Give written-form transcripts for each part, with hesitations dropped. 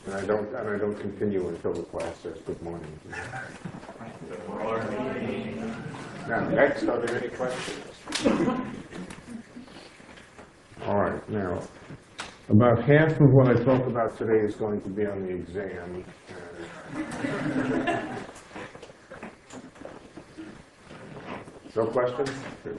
And I don't continue until the class says good morning. Now, next, are there any questions? All right, now, about half of what I talk about today is going to be on the exam. No questions?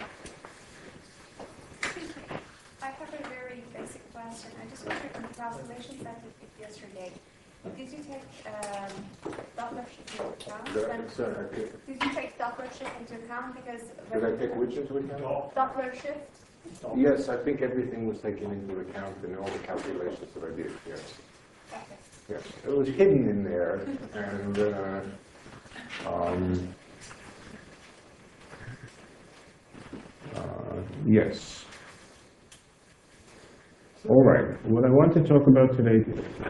I have a very basic question. I just wondered on the calculations that you did yesterday. Did you take Doppler shift into account? Did you take Doppler shift into account? Because did I take which into account? Doppler shift? Yes, I think everything was taken into account in all the calculations that I did, yes. Okay. Yes, it was hidden in there, and yes. All right, what I want to talk about today.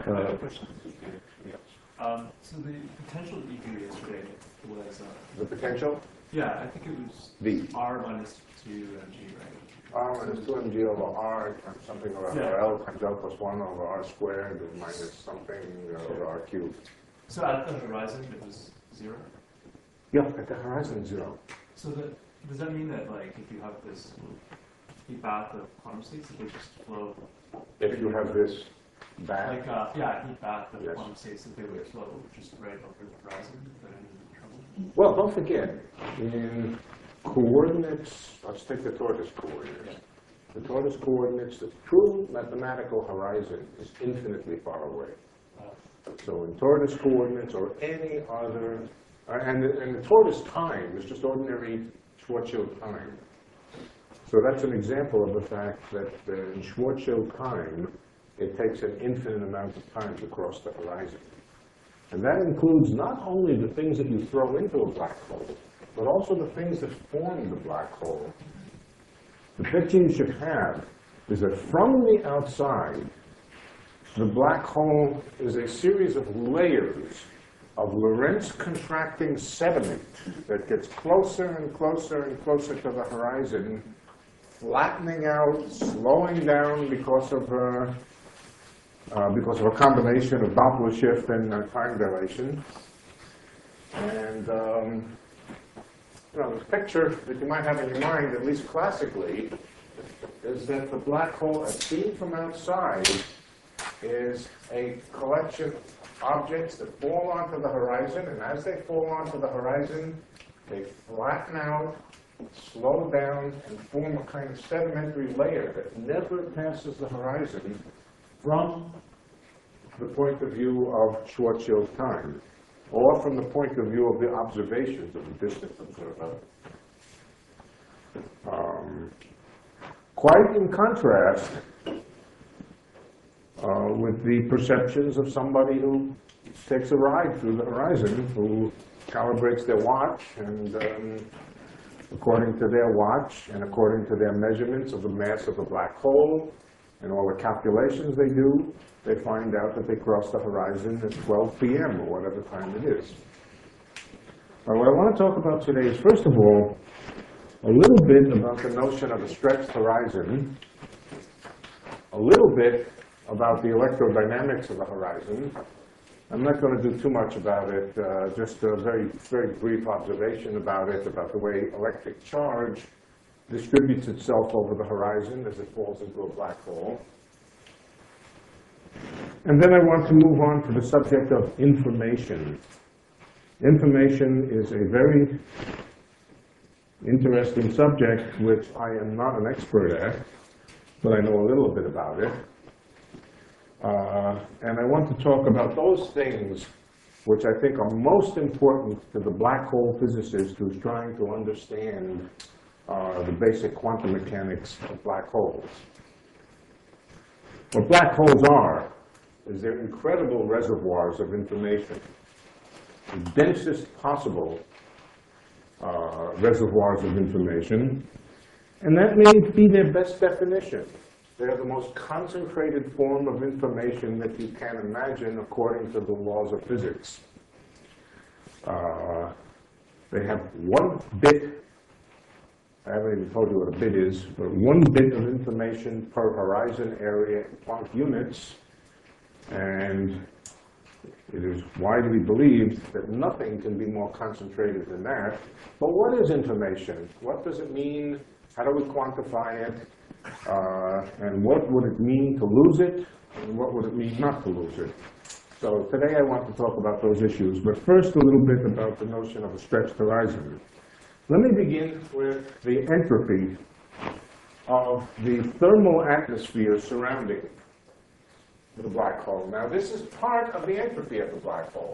So the potential that you gave yesterday was The potential? yeah, I think it was V. R minus 2mg, right? R minus 2mg over R times something over L times L plus 1 over R squared and minus something over R cubed. So at the horizon it was 0? Yeah, at the horizon 0. So does that mean that like if you have this heat bath of quantum states, that they just flow? If you have this bath? Like, yeah, heat bath of Yes. quantum states, that they would flow just right over the horizon without any trouble? Well, don't forget, in coordinates, let's take the tortoise coordinates. The tortoise coordinates, the true mathematical horizon is infinitely far away. So in tortoise coordinates or any other, and the tortoise time is just ordinary Schwarzschild time. So that's an example of the fact that in Schwarzschild time, it takes an infinite amount of time to cross the horizon. And that includes not only the things that you throw into a black hole, but also the things that form the black hole. The picture you should have is that from the outside, the black hole is a series of layers of Lorentz contracting sediment that gets closer and closer and closer to the horizon, flattening out, slowing down because of a combination of Doppler shift and time dilation. And the picture that you might have in your mind, at least classically, is that the black hole, as seen from outside, is a collection of objects that fall onto the horizon, and as they fall onto the horizon, they flatten out, slow down, and form a kind of sedimentary layer that never passes the horizon from the point of view of Schwarzschild time, or from the point of view of the observations of the distant observer. Quite in contrast with the perceptions of somebody who takes a ride through the horizon, who calibrates their watch, and according to their watch and according to their measurements of the mass of the black hole and all the calculations they do, they find out that they cross the horizon at 12 p.m. or whatever time it is. Now, what I want to talk about today is, first of all, a little bit about the notion of a stretched horizon, a little bit about the electrodynamics of the horizon. I'm not going to do too much about it, just a very, very brief observation about it, about the way electric charge distributes itself over the horizon as it falls into a black hole. And then I want to move on to the subject of information. Information is a very interesting subject, which I am not an expert at, but I know a little bit about it. And I want to talk about those things which I think are most important to the black hole physicist who's trying to understand the basic quantum mechanics of black holes. What black holes are is they're incredible reservoirs of information, the densest possible reservoirs of information, and that may be their best definition. They're the most concentrated form of information that you can imagine according to the laws of physics. They have 1 bit, I haven't even told you what a bit is, but 1 bit of information per horizon area in Planck units. And It is widely believed that nothing can be more concentrated than that. But what is information? What does it mean? How do we quantify it? And what would it mean to lose it? And what would it mean not to lose it? So today I want to talk about those issues. But first, a little bit about the notion of a stretched horizon. Let me begin with the entropy of the thermal atmosphere surrounding the black hole. Now, this is part of the entropy of the black hole.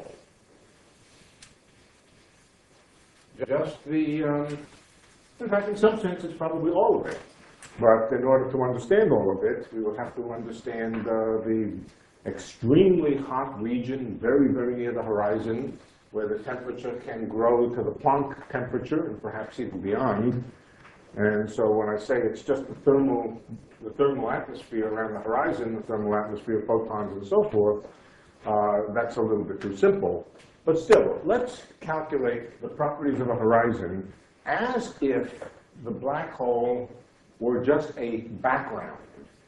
Just the, in fact, in some sense, it's probably all of it. But in order to understand all of it, we will have to understand the extremely hot region, very, very near the horizon, where the temperature can grow to the Planck temperature, and perhaps even beyond. And so when I say it's just the thermal atmosphere around the horizon, the thermal atmosphere, photons, and so forth, that's a little bit too simple. But still, let's calculate the properties of a horizon as if the black hole were just a background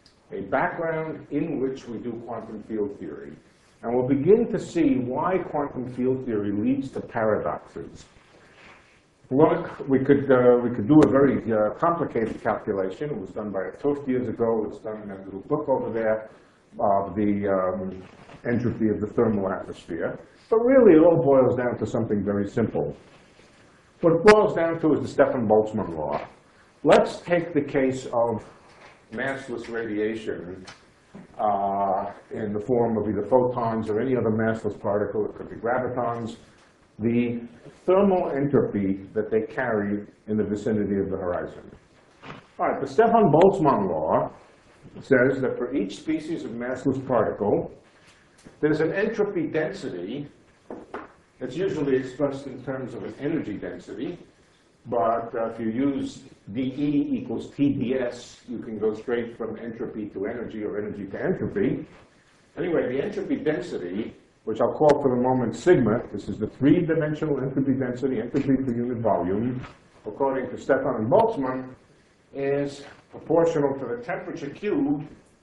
in which we do quantum field theory. And we'll begin to see why quantum field theory leads to paradoxes. Well, we could do a very complicated calculation. It was done by Toft years ago. It's done in a little book over there of the entropy of the thermal atmosphere. But really, it all boils down to something very simple. What it boils down to is the Stefan-Boltzmann law. Let's take the case of massless radiation in the form of either photons or any other massless particle. It could be gravitons. The thermal entropy that they carry in the vicinity of the horizon. All right, the Stefan-Boltzmann law says that for each species of massless particle, there's an entropy density that's usually expressed in terms of an energy density. But if you use dE equals TdS, you can go straight from entropy to energy or energy to entropy. Anyway, the entropy density, which I'll call for the moment sigma, this is the three-dimensional entropy density, entropy per unit volume, according to Stefan and Boltzmann, is proportional to the temperature cubed.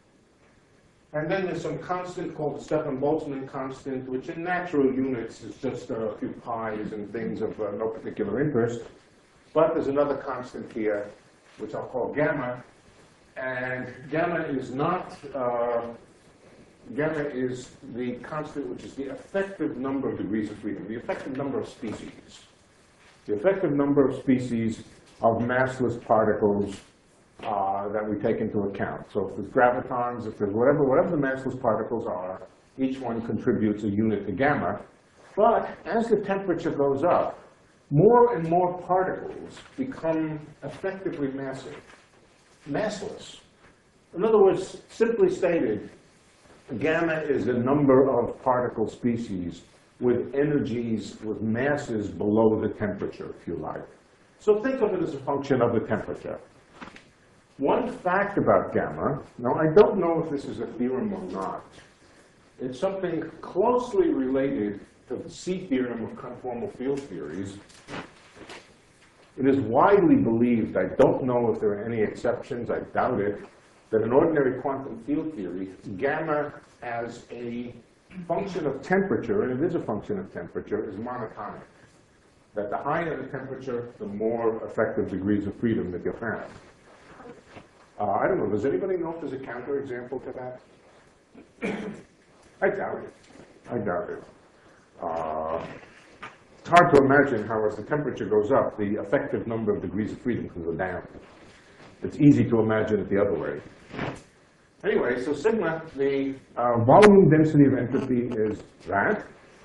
And then there's some constant called the Stefan-Boltzmann constant, which in natural units is just a few pi's and things of no particular interest. But there's another constant here, which I'll call gamma. And gamma is not, gamma is the constant which is the effective number of degrees of freedom, the effective number of species. The effective number of species of massless particles that we take into account. So if there's gravitons, if there's whatever the massless particles are, each one contributes a unit to gamma. But as the temperature goes up, more and more particles become effectively massless. In other words, simply stated, gamma is the number of particle species with energies, with masses below the temperature, if you like. So think of it as a function of the temperature. One fact about gamma, now I don't know if this is a theorem or not, it's something closely related to the C theorem of conformal field theories. It is widely believed, I don't know if there are any exceptions, I doubt it, that in ordinary quantum field theory, gamma as a function of temperature, and it is a function of temperature, is monotonic. That the higher the temperature, the more effective degrees of freedom that you have. I don't know, does anybody know if there's a counterexample to that? I doubt it. I doubt it. It's hard to imagine how, as the temperature goes up, the effective number of degrees of freedom can go down. It's easy to imagine it the other way. Anyway, so sigma, the volume density of entropy is that.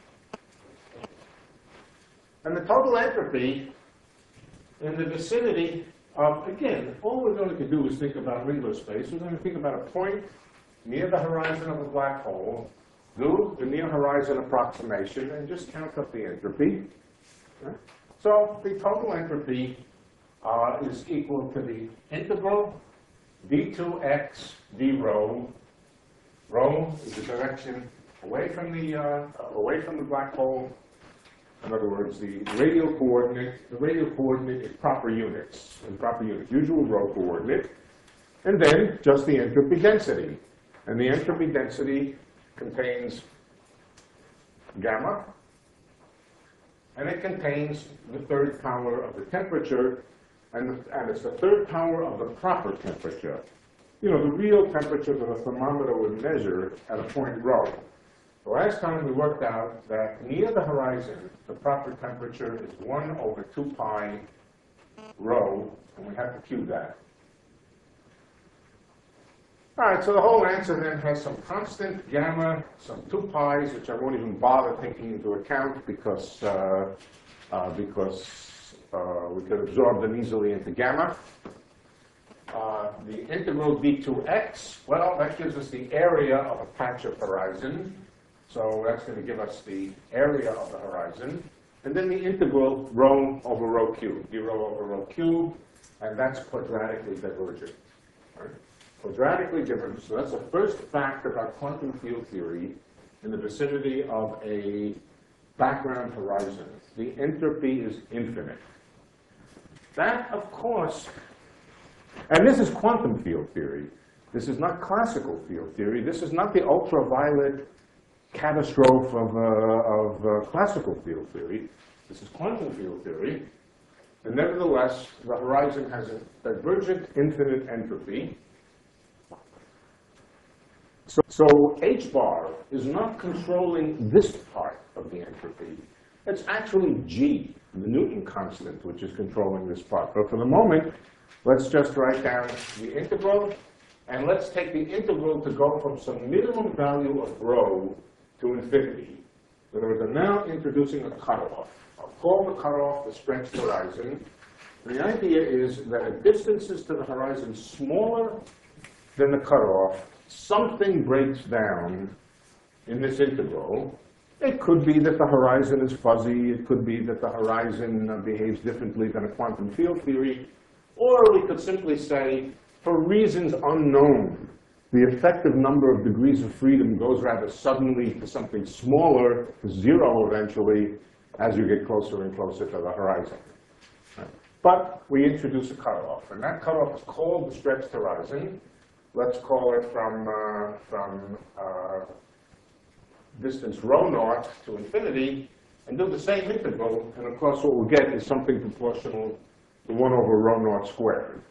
And the total entropy in the vicinity of, again, all we're going to do is think about Ringler space. We're going to think about a point near the horizon of a black hole, do the near horizon approximation, and just count up the entropy. Right? So the total entropy is equal to the integral d2x d rho. Rho is the direction away from the black hole. In other words, the radial coordinate is proper units, usual rho coordinate, and then just the entropy density. And the entropy density contains gamma, and it contains the third power of the temperature, and it's the third power of the proper temperature. You know, the real temperature that a thermometer would measure at a point rho. The last time we worked out that near the horizon, the proper temperature is 1 over 2 pi rho, and we have to cube that. All right, so the whole answer then has some constant gamma, some 2 pi's, which I won't even bother taking into account because we could absorb them easily into gamma. The integral d2x, well, that gives us the area of a patch of horizon. So that's going to give us the area of the horizon. And then the integral rho over rho cubed, d rho over rho cubed, and that's quadratically divergent. Right? Quadratically divergent. So that's the first fact about quantum field theory in the vicinity of a background horizon. The entropy is infinite. That, of course, and this is quantum field theory. This is not classical field theory. This is not the ultraviolet catastrophe of classical field theory. This is quantum field theory. And nevertheless, the horizon has a divergent infinite entropy. So H bar is not controlling this part of the entropy. It's actually G, the Newton constant, which is controlling this part. But for the moment, let's just write down the integral, and let's take the integral to go from some minimum value of rho to infinity. In other words, I'm now introducing a cutoff. I'll call the cutoff the stretched horizon. And the idea is that at distances to the horizon smaller than the cutoff, something breaks down in this integral. It could be that the horizon is fuzzy. It could be that the horizon behaves differently than a quantum field theory. Or we could simply say, for reasons unknown, the effective number of degrees of freedom goes rather suddenly to something smaller, to 0 eventually, as you get closer and closer to the horizon. But we introduce a cutoff, and that cutoff is called the stretched horizon. Let's call it from distance rho naught to infinity, and do the same integral, and of course what we'll get is something proportional to 1 over rho naught squared.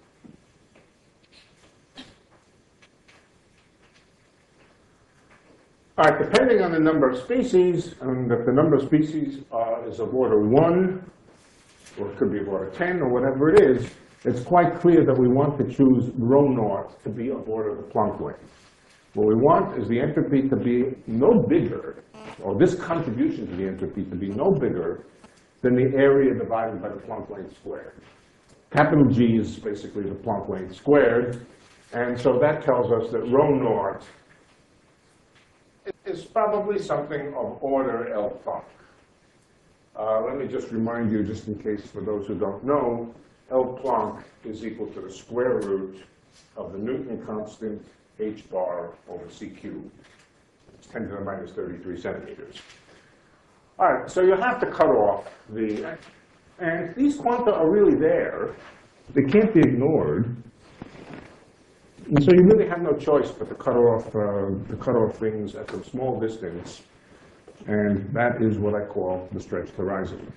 All right, depending on the number of species, and if the number of species is of order 1, or it could be of order 10, or whatever it is, it's quite clear that we want to choose rho naught to be of order the Planck length. What we want is the entropy to be no bigger, or this contribution to the entropy to be no bigger than the area divided by the Planck length squared. Capital G is basically the Planck length squared, and so that tells us that rho naught is probably something of order L Planck. Let me just remind you, just in case for those who don't know, L Planck is equal to the square root of the Newton constant h bar over c cubed. It's 10 to the minus 33 centimeters. All right, so you have to cut off the, and these quanta are really there. They can't be ignored. And so you really have no choice but to cut off things at some small distance, and that is what I call the stretched horizon.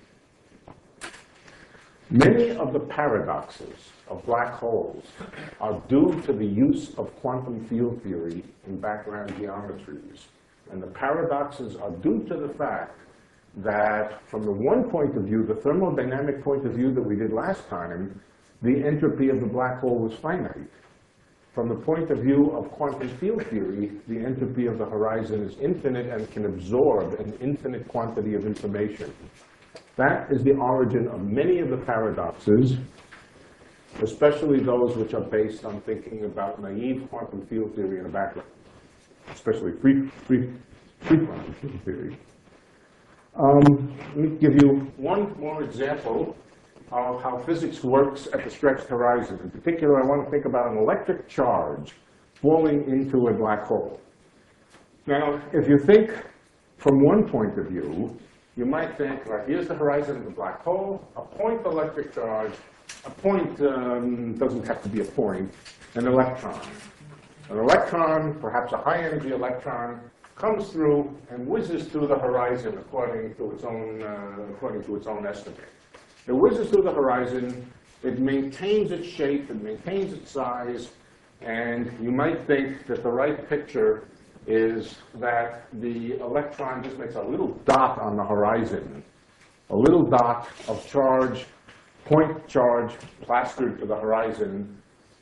Many of the paradoxes of black holes are due to the use of quantum field theory in background geometries. And the paradoxes are due to the fact that from the one point of view, the thermodynamic point of view that we did last time, the entropy of the black hole was finite. From the point of view of quantum field theory, the entropy of the horizon is infinite and can absorb an infinite quantity of information. That is the origin of many of the paradoxes, especially those which are based on thinking about naive quantum field theory in the background, especially free quantum field theory. Let me give you one more example of how physics works at the stretched horizon. In particular, I want to think about an electric charge falling into a black hole. Now, if you think from one point of view, you might think, right, here's the horizon of the black hole, a point electric charge, a point doesn't have to be a point, an electron. An electron, perhaps a high-energy electron, comes through and whizzes through the horizon according to its own estimate. It whizzes through the horizon, it maintains its shape, it maintains its size, and you might think that the right picture is that the electron just makes a little dot on the horizon, a little dot of charge, point charge plastered to the horizon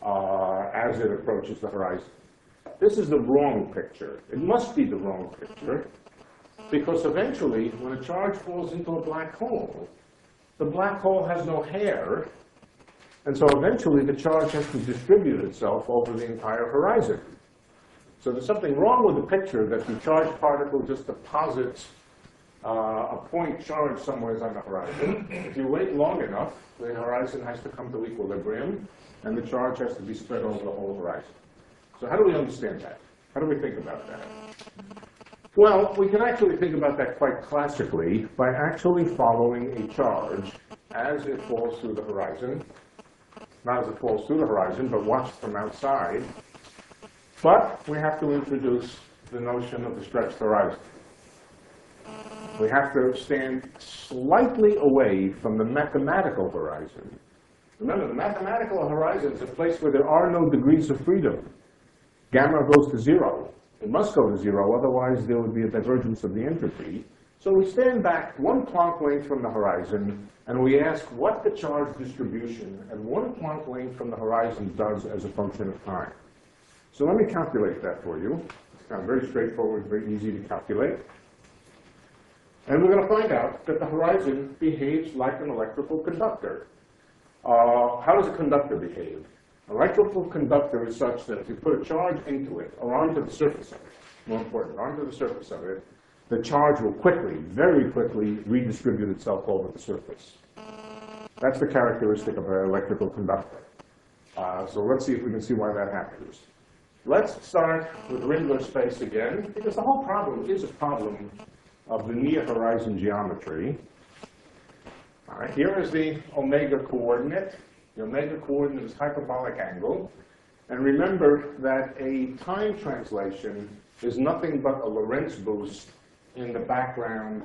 as it approaches the horizon. This is the wrong picture. It must be the wrong picture, because eventually, when a charge falls into a black hole, the black hole has no hair, and so eventually the charge has to distribute itself over the entire horizon. So there's something wrong with the picture that the charged particle just deposits a point charge somewhere on the horizon. If you wait long enough, the horizon has to come to equilibrium, and the charge has to be spread over the whole horizon. So how do we understand that? How do we think about that? Well, we can actually think about that quite classically by actually following a charge as it falls through the horizon. Not as it falls through the horizon, but watched from outside. But we have to introduce the notion of the stretched horizon. We have to stand slightly away from the mathematical horizon. Remember, the mathematical horizon is a place where there are no degrees of freedom. Gamma goes to 0. It must go to 0, otherwise there would be a divergence of the entropy. So we stand back 1 Planck length from the horizon, and we ask what the charge distribution at 1 Planck length from the horizon does as a function of time. So let me calculate that for you. It's kind of very straightforward, very easy to calculate. And we're going to find out that the horizon behaves like an electrical conductor. How does a conductor behave? An electrical conductor is such that if you put a charge into it, or onto the surface of it, more important, onto the surface of it, the charge will quickly, very quickly, redistribute itself over the surface. That's the characteristic of an electrical conductor. So let's see if we can see why that happens. Let's start with Rindler space again, because the whole problem is a problem of the near horizon geometry. All right, here is the omega coordinate. The omega coordinate is hyperbolic angle. And remember that a time translation is nothing but a Lorentz boost in the background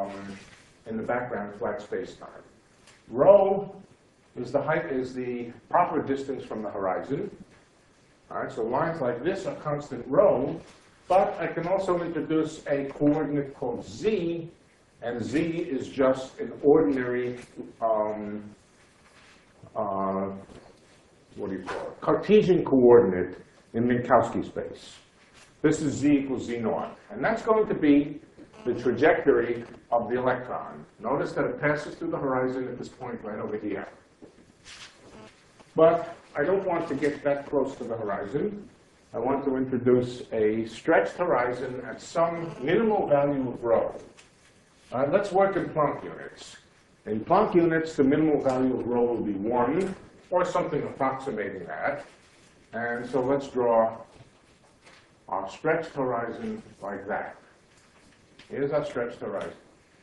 flat spacetime. Rho is the proper distance from the horizon. All right, so lines like this are constant rho, but I can also introduce a coordinate called z, and z is just an ordinary Cartesian coordinate in Minkowski space. This is z equals z naught, and that's going to be the trajectory of the electron. Notice that it passes through the horizon at this point right over here. But I don't want to get that close to the horizon. I want to introduce a stretched horizon at some minimal value of rho. Let's work in Planck units. In Planck units, the minimal value of rho will be 1, or something approximating that. And so let's draw our stretched horizon like that. Here's our stretched horizon.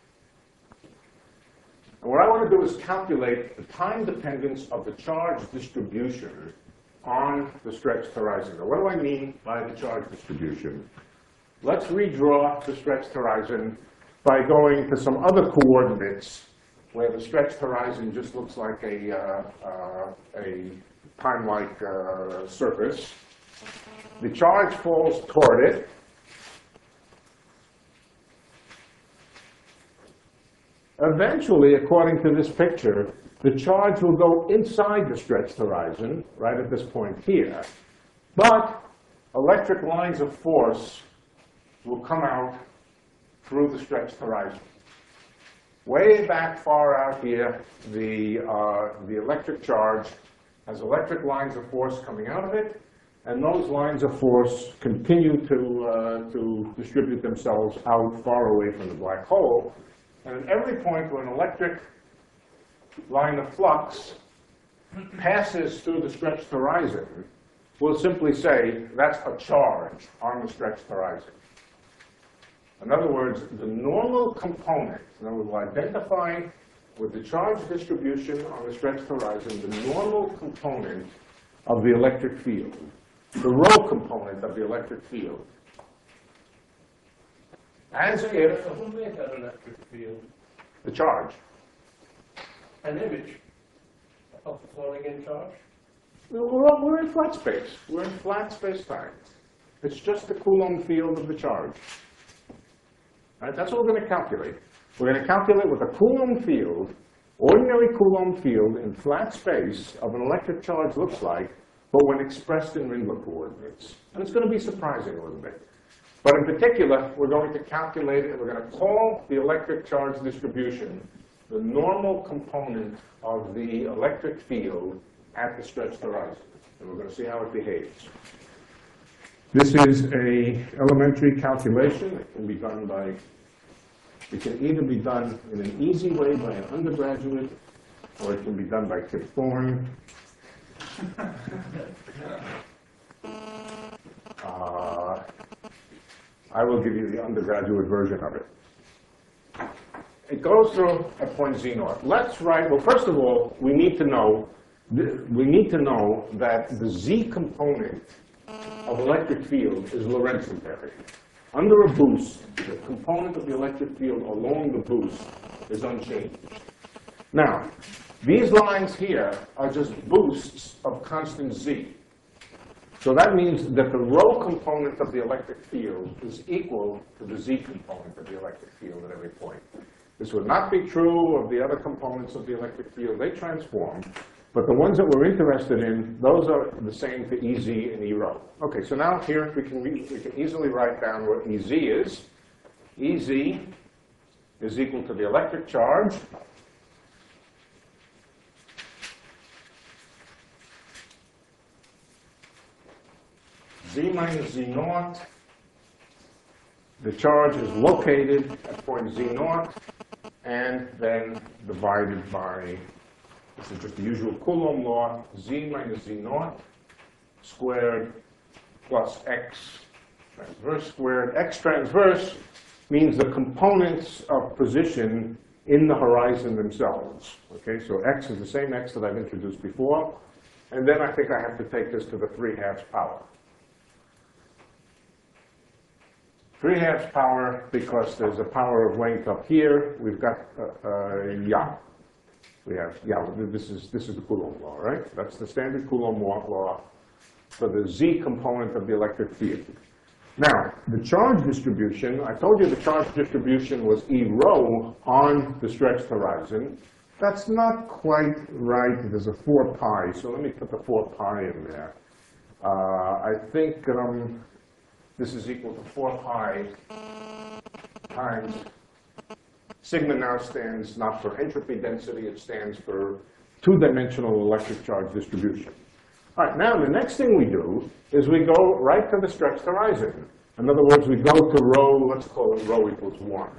And what I want to do is calculate the time dependence of the charge distribution on the stretched horizon. Now, what do I mean by the charge distribution? Let's redraw the stretched horizon by going to some other coordinates where the stretched horizon just looks like a time-like surface. The charge falls toward it. Eventually, according to this picture, the charge will go inside the stretched horizon, right at this point here. But electric lines of force will come out through the stretched horizon. Way back far out here, the electric charge has electric lines of force coming out of it, and those lines of force continue to distribute themselves out far away from the black hole. And at every point where an electric line of flux passes through the stretched horizon, we'll simply say that's a charge on the stretched horizon. In other words, the normal component, and we'll identify with the charge distribution on the stretched horizon, the normal component of the electric field, the rho component of the electric field. As if So who made that electric field? the charge. An image of the flowing in charge? We're in flat space. We're in flat space-time. It's just the Coulomb field of the charge. Right? That's what we're going to calculate. We're going to calculate what the Coulomb field, ordinary Coulomb field in flat space of an electric charge looks like, but when expressed in Rindler coordinates. And it's going to be surprising a little bit. But in particular, we're going to calculate it, we're going to call the electric charge distribution the normal component of the electric field at the stretched horizon. And we're going to see how it behaves. This is an elementary calculation. It can be done by, it can either be done in an easy way by an undergraduate, or it can be done by Kip Thorne. I will give you the undergraduate version of it. It goes through at point Z naught. Let's write, well, first of all, we need to know that the Z component of electric field is Lorentz invariant. Under a boost, the component of the electric field along the boost is unchanged. Now, these lines here are just boosts of constant Z. So that means that the rho component of the electric field is equal to the Z component of the electric field at every point. This would not be true of the other components of the electric field. They transform. But the ones that we're interested in, those are the same for EZ and E rho. Okay, so now here we can easily write down what EZ is. EZ is equal to the electric charge Z minus Z naught. The charge is located at point Z naught, and then divided by, this is just the usual Coulomb law, Z minus Z naught squared plus X transverse squared. X transverse means the components of position in the horizon themselves. Okay, so X is the same X that I've introduced before. And then I think I have to take this to the 3/2 power. 3/2 power because there's a power of length up here. We've got we have this is the Coulomb law, right? That's the standard Coulomb law for the Z component of the electric field. Now, the charge distribution, I told you the charge distribution was E rho on the stretched horizon. That's not quite right. There's a 4 pi, so let me put the 4 pi in there. I think this is equal to 4 pi times, sigma now stands not for entropy density, it stands for two-dimensional electric charge distribution. All right, now the next thing we do is we go right to the stretched horizon. In other words, we go to rho, let's call it rho equals 1.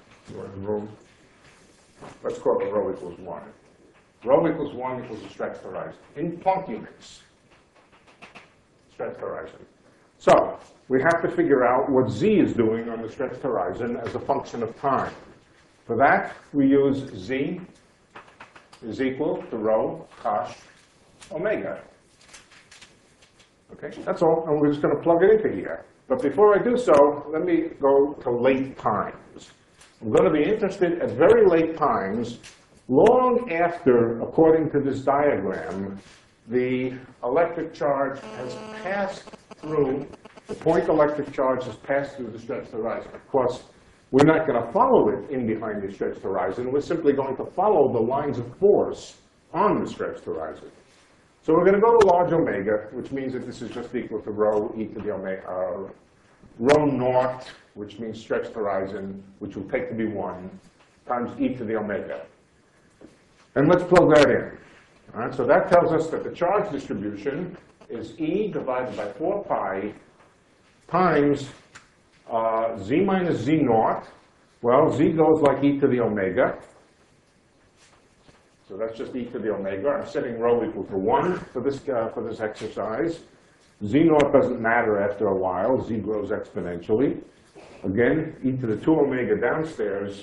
Let's call it rho equals 1. Rho equals 1 equals the stretched horizon. In Planck units, stretched horizon. So we have to figure out what Z is doing on the stretched horizon as a function of time. For that, we use Z is equal to rho cosh omega. Okay, that's all, and we're just going to plug it into here. But before I do so, let me go to late times. I'm going to be interested at very late times, long after, according to this diagram, the electric charge has passed through, the point electric charge has passed through the stretched horizon. Of course, we're not going to follow it in behind the stretched horizon. We're simply going to follow the lines of force on the stretched horizon. So we're going to go to large omega, which means that this is just equal to rho e to the omega, rho naught, which means stretched horizon, which will take to be 1, times e to the omega. And let's plug that in. All right, so that tells us that the charge distribution is E divided by 4 pi times Z minus Z naught. Well, Z goes like e to the omega. So that's just e to the omega. I'm setting rho equal to 1 for this exercise. Z naught doesn't matter after a while. Z grows exponentially. Again, e to the 2 omega downstairs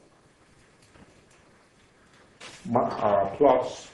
plus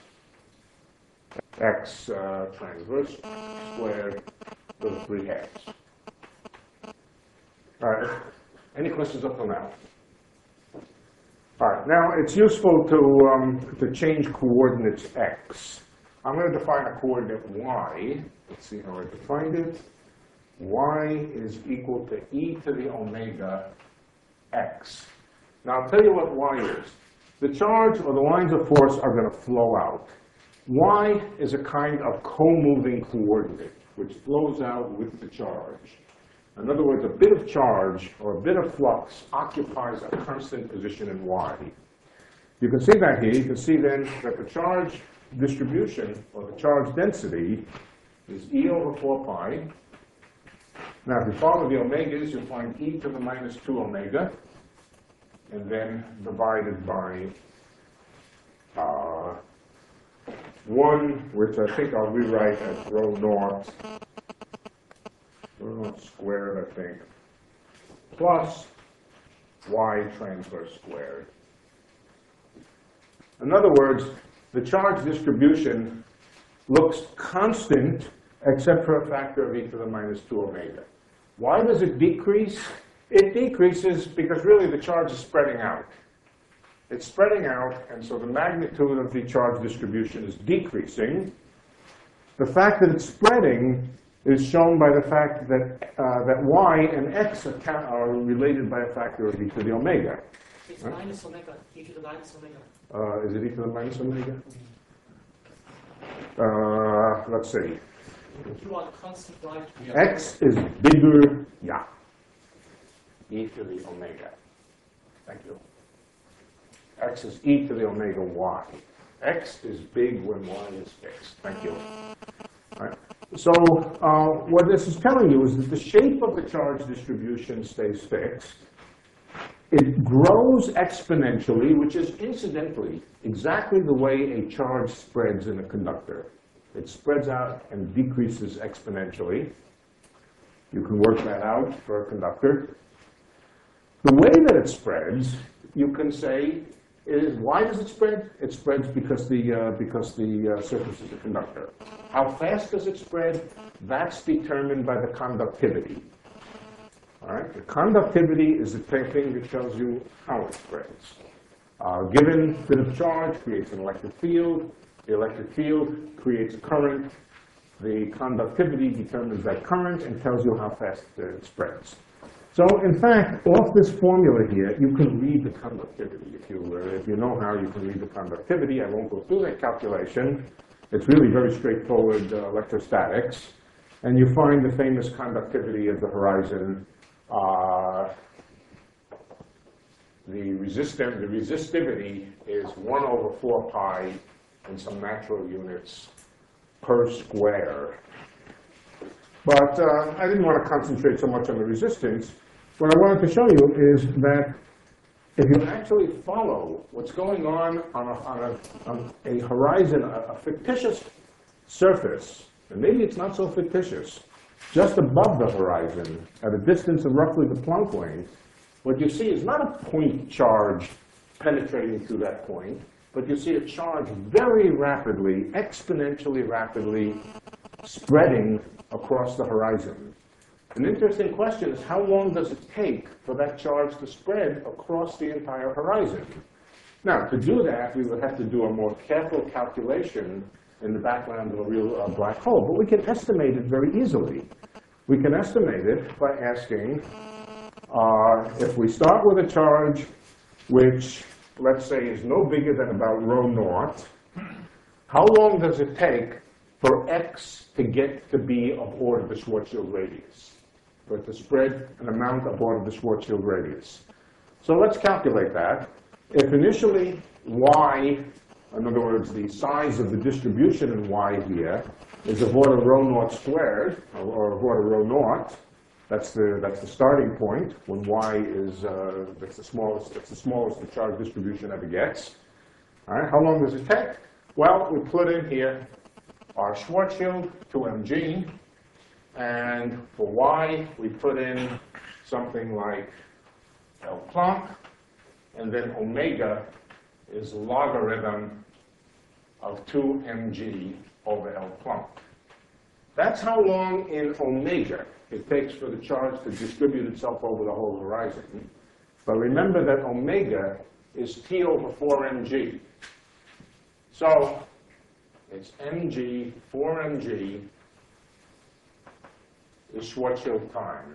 x transverse squared to the 3/2. All right. Any questions up till now? All right, now it's useful to change coordinates x. I'm going to define a coordinate y. Let's see how I defined it. Y is equal to e to the omega x. Now I'll tell you what y is. The charge or the lines of force are going to flow out. Y is a kind of co-moving coordinate which flows out with the charge. In other words, a bit of charge or a bit of flux occupies a constant position in y. You can see that here. You can see then that the charge distribution or the charge density is e over 4 pi. Now, if you follow the omegas, you'll find e to the minus 2 omega, and then divided by 1, which I think I'll rewrite as rho naught squared, I think, plus y transverse squared. In other words, the charge distribution looks constant except for a factor of e to the minus 2 omega. Why does it decrease? It decreases because really the charge is spreading out. It's spreading out, and so the magnitude of the charge distribution is decreasing. The fact that it's spreading is shown by the fact that, that y and x are related by a factor of e to the omega. It's minus omega, e to the minus omega. Is it e to the minus omega? Let's see. You want constant right? X is bigger, yeah. E to the omega. Thank you. X is e to the omega y. X is big when y is fixed. Thank you. All right. So what this is telling you is that the shape of the charge distribution stays fixed. It grows exponentially, which is incidentally exactly the way a charge spreads in a conductor. It spreads out and decreases exponentially. You can work that out for a conductor. The way that it spreads, you can say, is why does it spread? It spreads because the surface is a conductor. How fast does it spread? That's determined by the conductivity. All right? The conductivity is the thing that tells you how it spreads. Given bit of charge creates an electric field. The electric field creates a current. The conductivity determines that current and tells you how fast it spreads. So, in fact, off this formula here, you can read the conductivity. If you know how, you can read the conductivity. I won't go through that calculation. It's really very straightforward electrostatics. And you find the famous conductivity of the horizon. The resistivity is 1 over 4 pi in some natural units per square. But I didn't want to concentrate so much on the resistance. What I wanted to show you is that if you actually follow what's going on a horizon, a fictitious surface, and maybe it's not so fictitious, just above the horizon, at a distance of roughly the Planck length, what you see is not a point charge penetrating through that point, but you see a charge very rapidly, exponentially rapidly, spreading across the horizon. An interesting question is how long does it take for that charge to spread across the entire horizon? Now, to do that, we would have to do a more careful calculation in the background of a real black hole, but we can estimate it very easily. We can estimate it by asking if we start with a charge which, let's say, is no bigger than about rho naught, how long does it take for x to get to be of order the Schwarzschild radius, for it to spread an amount of order the Schwarzschild radius? So let's calculate that. If initially y, in other words, the size of the distribution in y here, is of order rho naught squared, or of order rho naught, that's the starting point when y is that's the smallest the charge distribution ever gets. All right, how long does it take? Well, we put in here our Schwarzschild, 2mg, and for y, we put in something like L Planck, and then omega is logarithm of 2mg over L Planck. That's how long in omega it takes for the charge to distribute itself over the whole horizon. But remember that omega is T over 4mg. So it's mg, 4mg is Schwarzschild time.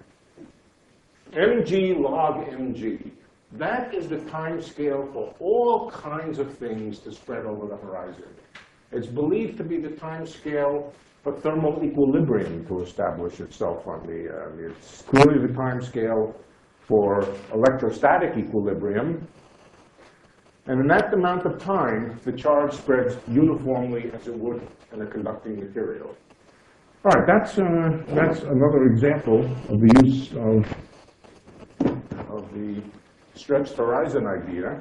mg log mg. That is the time scale for all kinds of things to spread over the horizon. It's believed to be the time scale for thermal equilibrium to establish itself on the, it's clearly the time scale for electrostatic equilibrium. And in that amount of time, the charge spreads uniformly as it would in a conducting material. All right, that's another example of the use of the stretched horizon idea.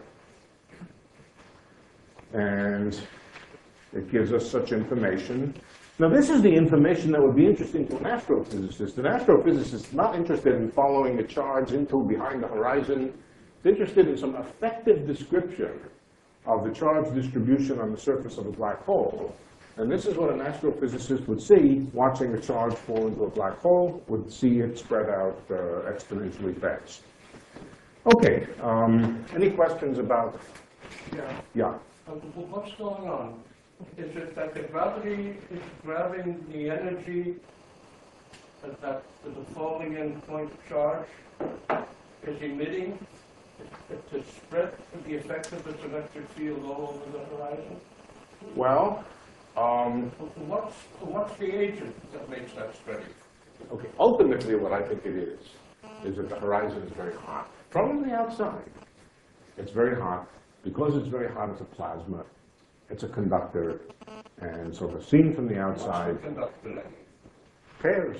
And it gives us such information. Now, this is the information that would be interesting to an astrophysicist. An astrophysicist is not interested in following a charge into behind the horizon. It's interested in some effective description of the charge distribution on the surface of a black hole. And this is what an astrophysicist would see watching a charge fall into a black hole, would see it spread out exponentially fast. Okay, any questions about? Yeah. What's going on? Is it that the gravity is grabbing the energy that the falling in point charge is emitting to spread the effect of this electric field all over the horizon? Well, what's the agent that makes that spreading? okay, ultimately what I think it is that the horizon is very hot. From the outside, it's very hot. Because it's very hot, it's a plasma. It's a conductor. And so if seen from the outside, What's the conductor? pairs.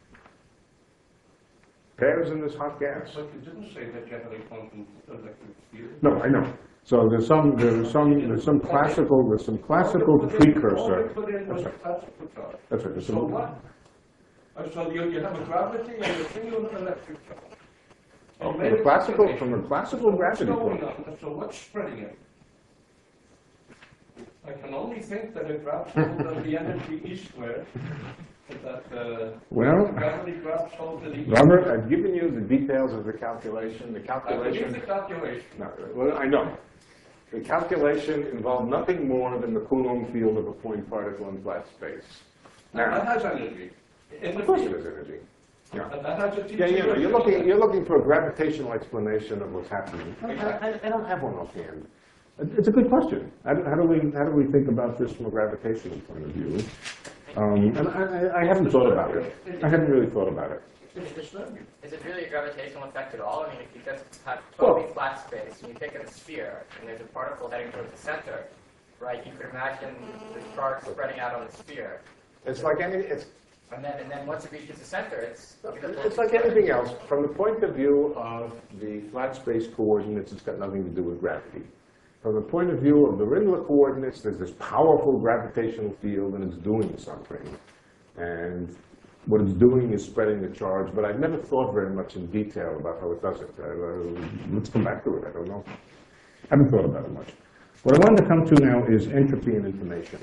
Pairs in this hot gas. But you didn't say that you had a quantum electric field. No, I know. So there's some classical precursor. All they put in was That's right. classical charge. That's right. There's So some- what? So you have a gravity and a single electric charge. Oh, You from made the a classical calculation. gravity What's point. going on? So what's spreading it? I can only think that it grabs hold of the energy eastward, that Well, gravity grabs hold of the east. Robert, I've given you the details of the calculation. The I believe calculation. the calculation. No, well, I know. The calculation involved nothing more than the Coulomb field of a point particle in flat space. Now, that Now, has energy. In the of course it field. is energy. Yeah. And that has a Yeah, you know, TC. you're looking for a gravitational explanation of what's happening. I don't have one offhand. It's a good question. How do we think about this from a gravitational point of view? And I haven't thought about it. I haven't really thought about it. It's disturbing. Is it really a gravitational effect at all? I mean, if you just have Well- totally flat space and you take in a sphere and there's a particle heading towards the center, right? You could imagine the charge spreading out on the sphere. It's like it's And then once it reaches the center, it's like anything else. From the point of view of the flat space coordinates, it's got nothing to do with gravity. From the point of view of the Rindler coordinates, there's this powerful gravitational field and it's doing something. And what it's doing is spreading the charge, but I've never thought very much in detail about how it does it. Let's come back to it, I don't know. I haven't thought about it much. What I wanted to come to now is entropy and information.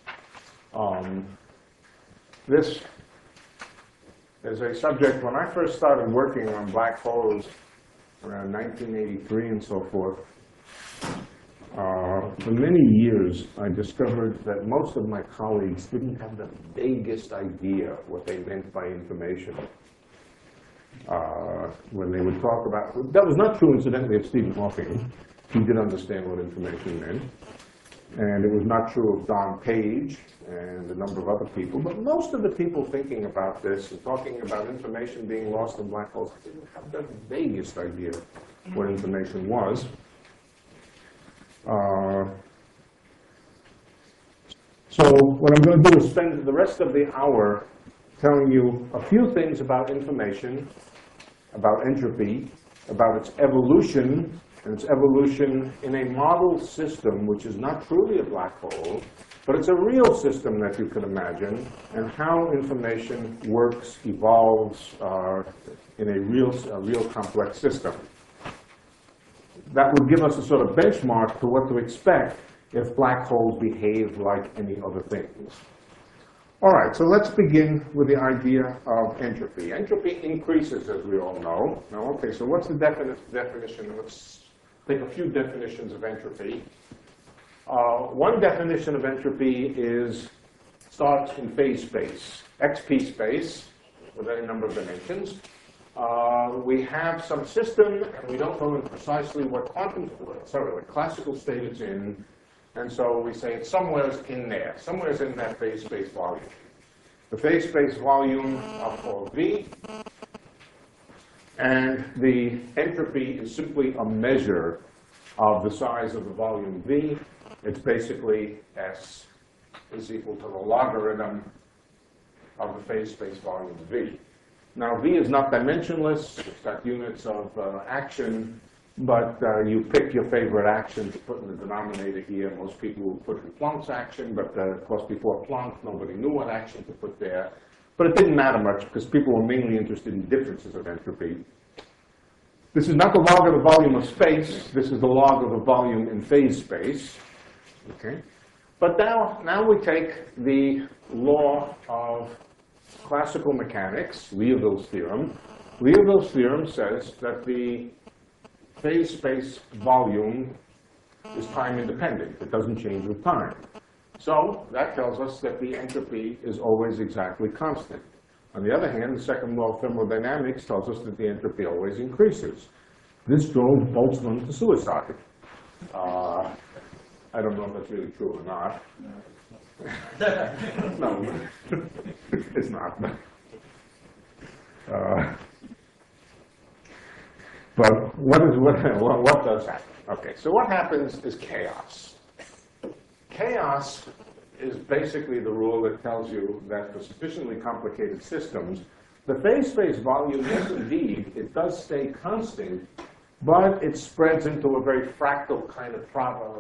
This is a subject, when I first started working on black holes around 1983 and so forth, for many years I discovered that most of my colleagues didn't have the vaguest idea what they meant by information. When they would talk about, that was not true incidentally of Stephen Hawking. He did understand what information meant. And it was not true of Don Page and a number of other people. But most of the people thinking about this and talking about information being lost in black holes didn't have the vaguest idea what information was. So what I'm going to do is spend the rest of the hour telling you a few things about information, about entropy, about its evolution, and its evolution in a model system which is not truly a black hole, but it's a real system that you can imagine, and how information works, evolves in a real complex system. That would give us a sort of benchmark to what to expect if black holes behave like any other things. All right, so let's begin with the idea of entropy. Entropy increases, as we all know. Now, okay, so what's the definition? Let's take a few definitions of entropy. One definition of entropy starts in phase space, XP space, with any number of dimensions. We have some system, and we don't know precisely what classical state it's in, and so we say it's somewhere in there, somewhere in that phase space volume. The phase space volume I'll call V, and the entropy is simply a measure of the size of the volume V. It's basically S is equal to the logarithm of the phase space volume V. Now, V is not dimensionless. It's got units of action, but you pick your favorite action to put in the denominator here. Most people will put in Planck's action, but of course, before Planck, nobody knew what action to put there. But it didn't matter much because people were mainly interested in differences of entropy. This is not the log of the volume of space. This is the log of the volume in phase space. Okay? But now we take the law of classical mechanics, Liouville's theorem. Liouville's theorem says that the phase space volume is time independent. It doesn't change with time. So that tells us that the entropy is always exactly constant. On the other hand, the second law of thermodynamics tells us that the entropy always increases. This drove Boltzmann to suicide. I don't know if that's really true or not. No, it's not. But what does happen? Okay, so what happens is chaos. Chaos is basically the rule that tells you that for sufficiently complicated systems, the phase space volume, yes, indeed, it does stay constant, but it spreads into a very fractal kind of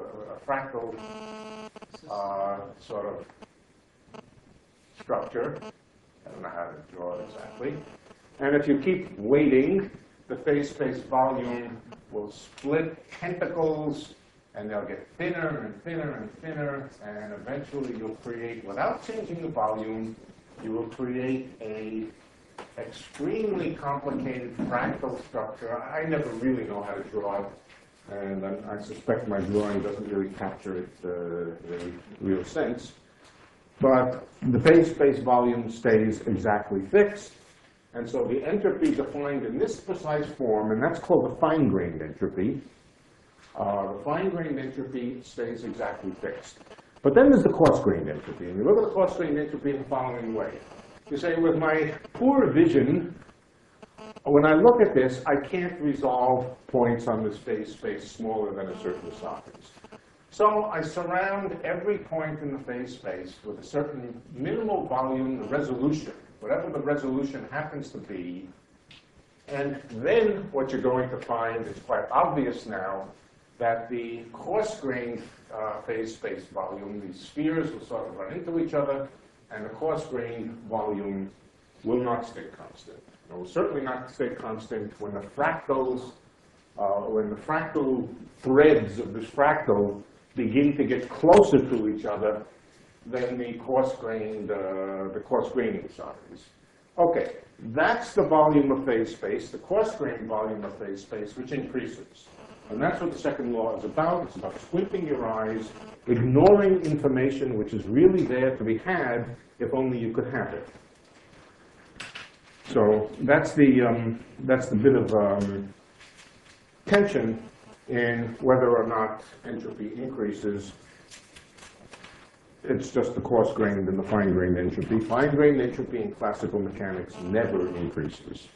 sort of structure. I don't know how to draw it exactly. And if you keep waiting, the phase space volume will split tentacles, and they'll get thinner and thinner and thinner, and eventually you'll create, without changing the volume, you will create a extremely complicated fractal structure. I never really know how to draw it, and I suspect my drawing doesn't really capture it in real sense. But the phase space volume stays exactly fixed, and so the entropy defined in this precise form, and that's called the fine-grained entropy. The fine-grained entropy stays exactly fixed. But then there's the coarse-grained entropy, and you look at the coarse-grained entropy in the following way. You say, with my poor vision, when I look at this, I can't resolve points on this phase space smaller than a certain size. So I surround every point in the phase space with a certain minimal volume resolution, whatever the resolution happens to be. And then what you're going to find is quite obvious now that the coarse-grained phase space volume, these spheres will sort of run into each other, and the coarse-grained volume will not stay constant. It will certainly not stay constant when the fractal threads of this fractal begin to get closer to each other than the coarse-grained size. Okay, that's the volume of phase space, the coarse-grained volume of phase space, which increases. And that's what the second law is about. It's about squinting your eyes, ignoring information which is really there to be had if only you could have it. So that's the bit of tension in whether or not entropy increases. It's just the coarse-grained and the fine-grained entropy. Fine-grained entropy in classical mechanics never increases.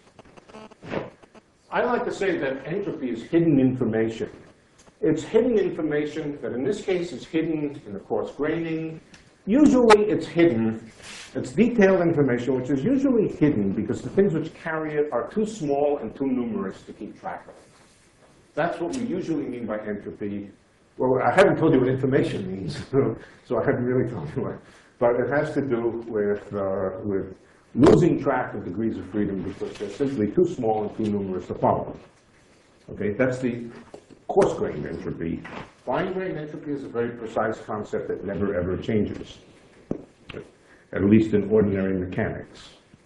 I like to say that entropy is hidden information. It's hidden information that in this case is hidden in the coarse graining. Usually it's hidden, it's detailed information which is usually hidden because the things which carry it are too small and too numerous to keep track of. That's what we usually mean by entropy. Well, I haven't told you what information means, so I haven't really told you what. But it has to do with losing track of degrees of freedom because they're simply too small and too numerous to follow. Okay, that's the coarse-grained entropy. Fine-grained entropy is a very precise concept that never, ever changes. at least in ordinary mechanics.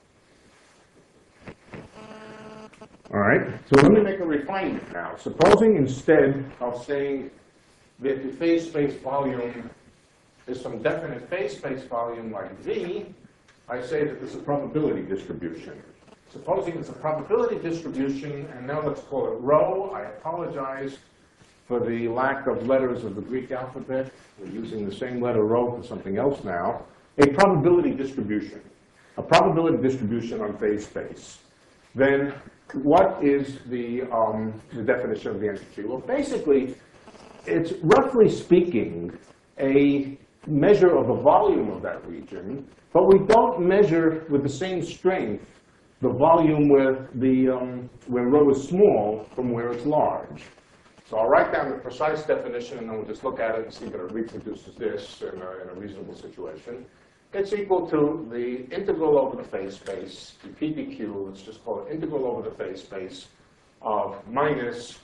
All right, so let me make a refinement now. Supposing instead of saying that the phase space volume is some definite phase space volume like V, I say that there's a probability distribution. Supposing it's a probability distribution, and now let's call it rho. I apologize for the lack of letters of the Greek alphabet. We're using the same letter rho for something else now. A probability distribution. A probability distribution on phase space. Then what is the definition of the entropy? Well, basically, it's roughly speaking a measure of the volume of that region, but we don't measure with the same strength the volume where rho is small from where it's large. So I'll write down the precise definition, and then we'll just look at it and see that it reproduces this in a reasonable situation. It's equal to the integral over the phase space, the PdQ, let's just call it integral over the phase space, of minus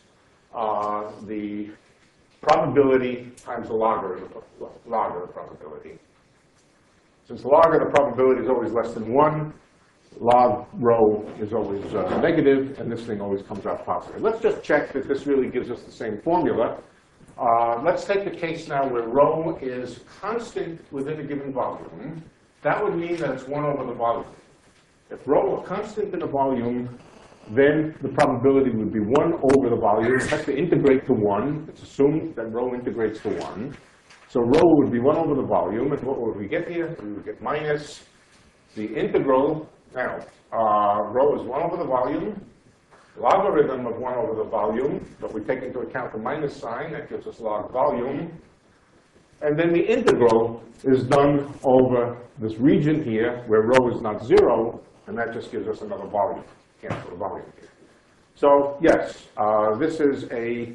the probability times the log of the probability. Since the log of the probability is always less than 1, log rho is always negative, and this thing always comes out positive. Let's just check that this really gives us the same formula. Let's take the case now where rho is constant within a given volume. That would mean that it's 1 over the volume. If rho were constant in a volume, then the probability would be 1 over the volume. It has to integrate to 1. It's assumed that rho integrates to 1. So rho would be 1 over the volume, and what would we get here? We would get minus the integral. Now, rho is 1 over the volume, logarithm of 1 over the volume, but we take into account the minus sign, that gives us log volume. And then the integral is done over this region here, where rho is not 0, and that just gives us another volume. Cancel the volume here. So, yes, this is a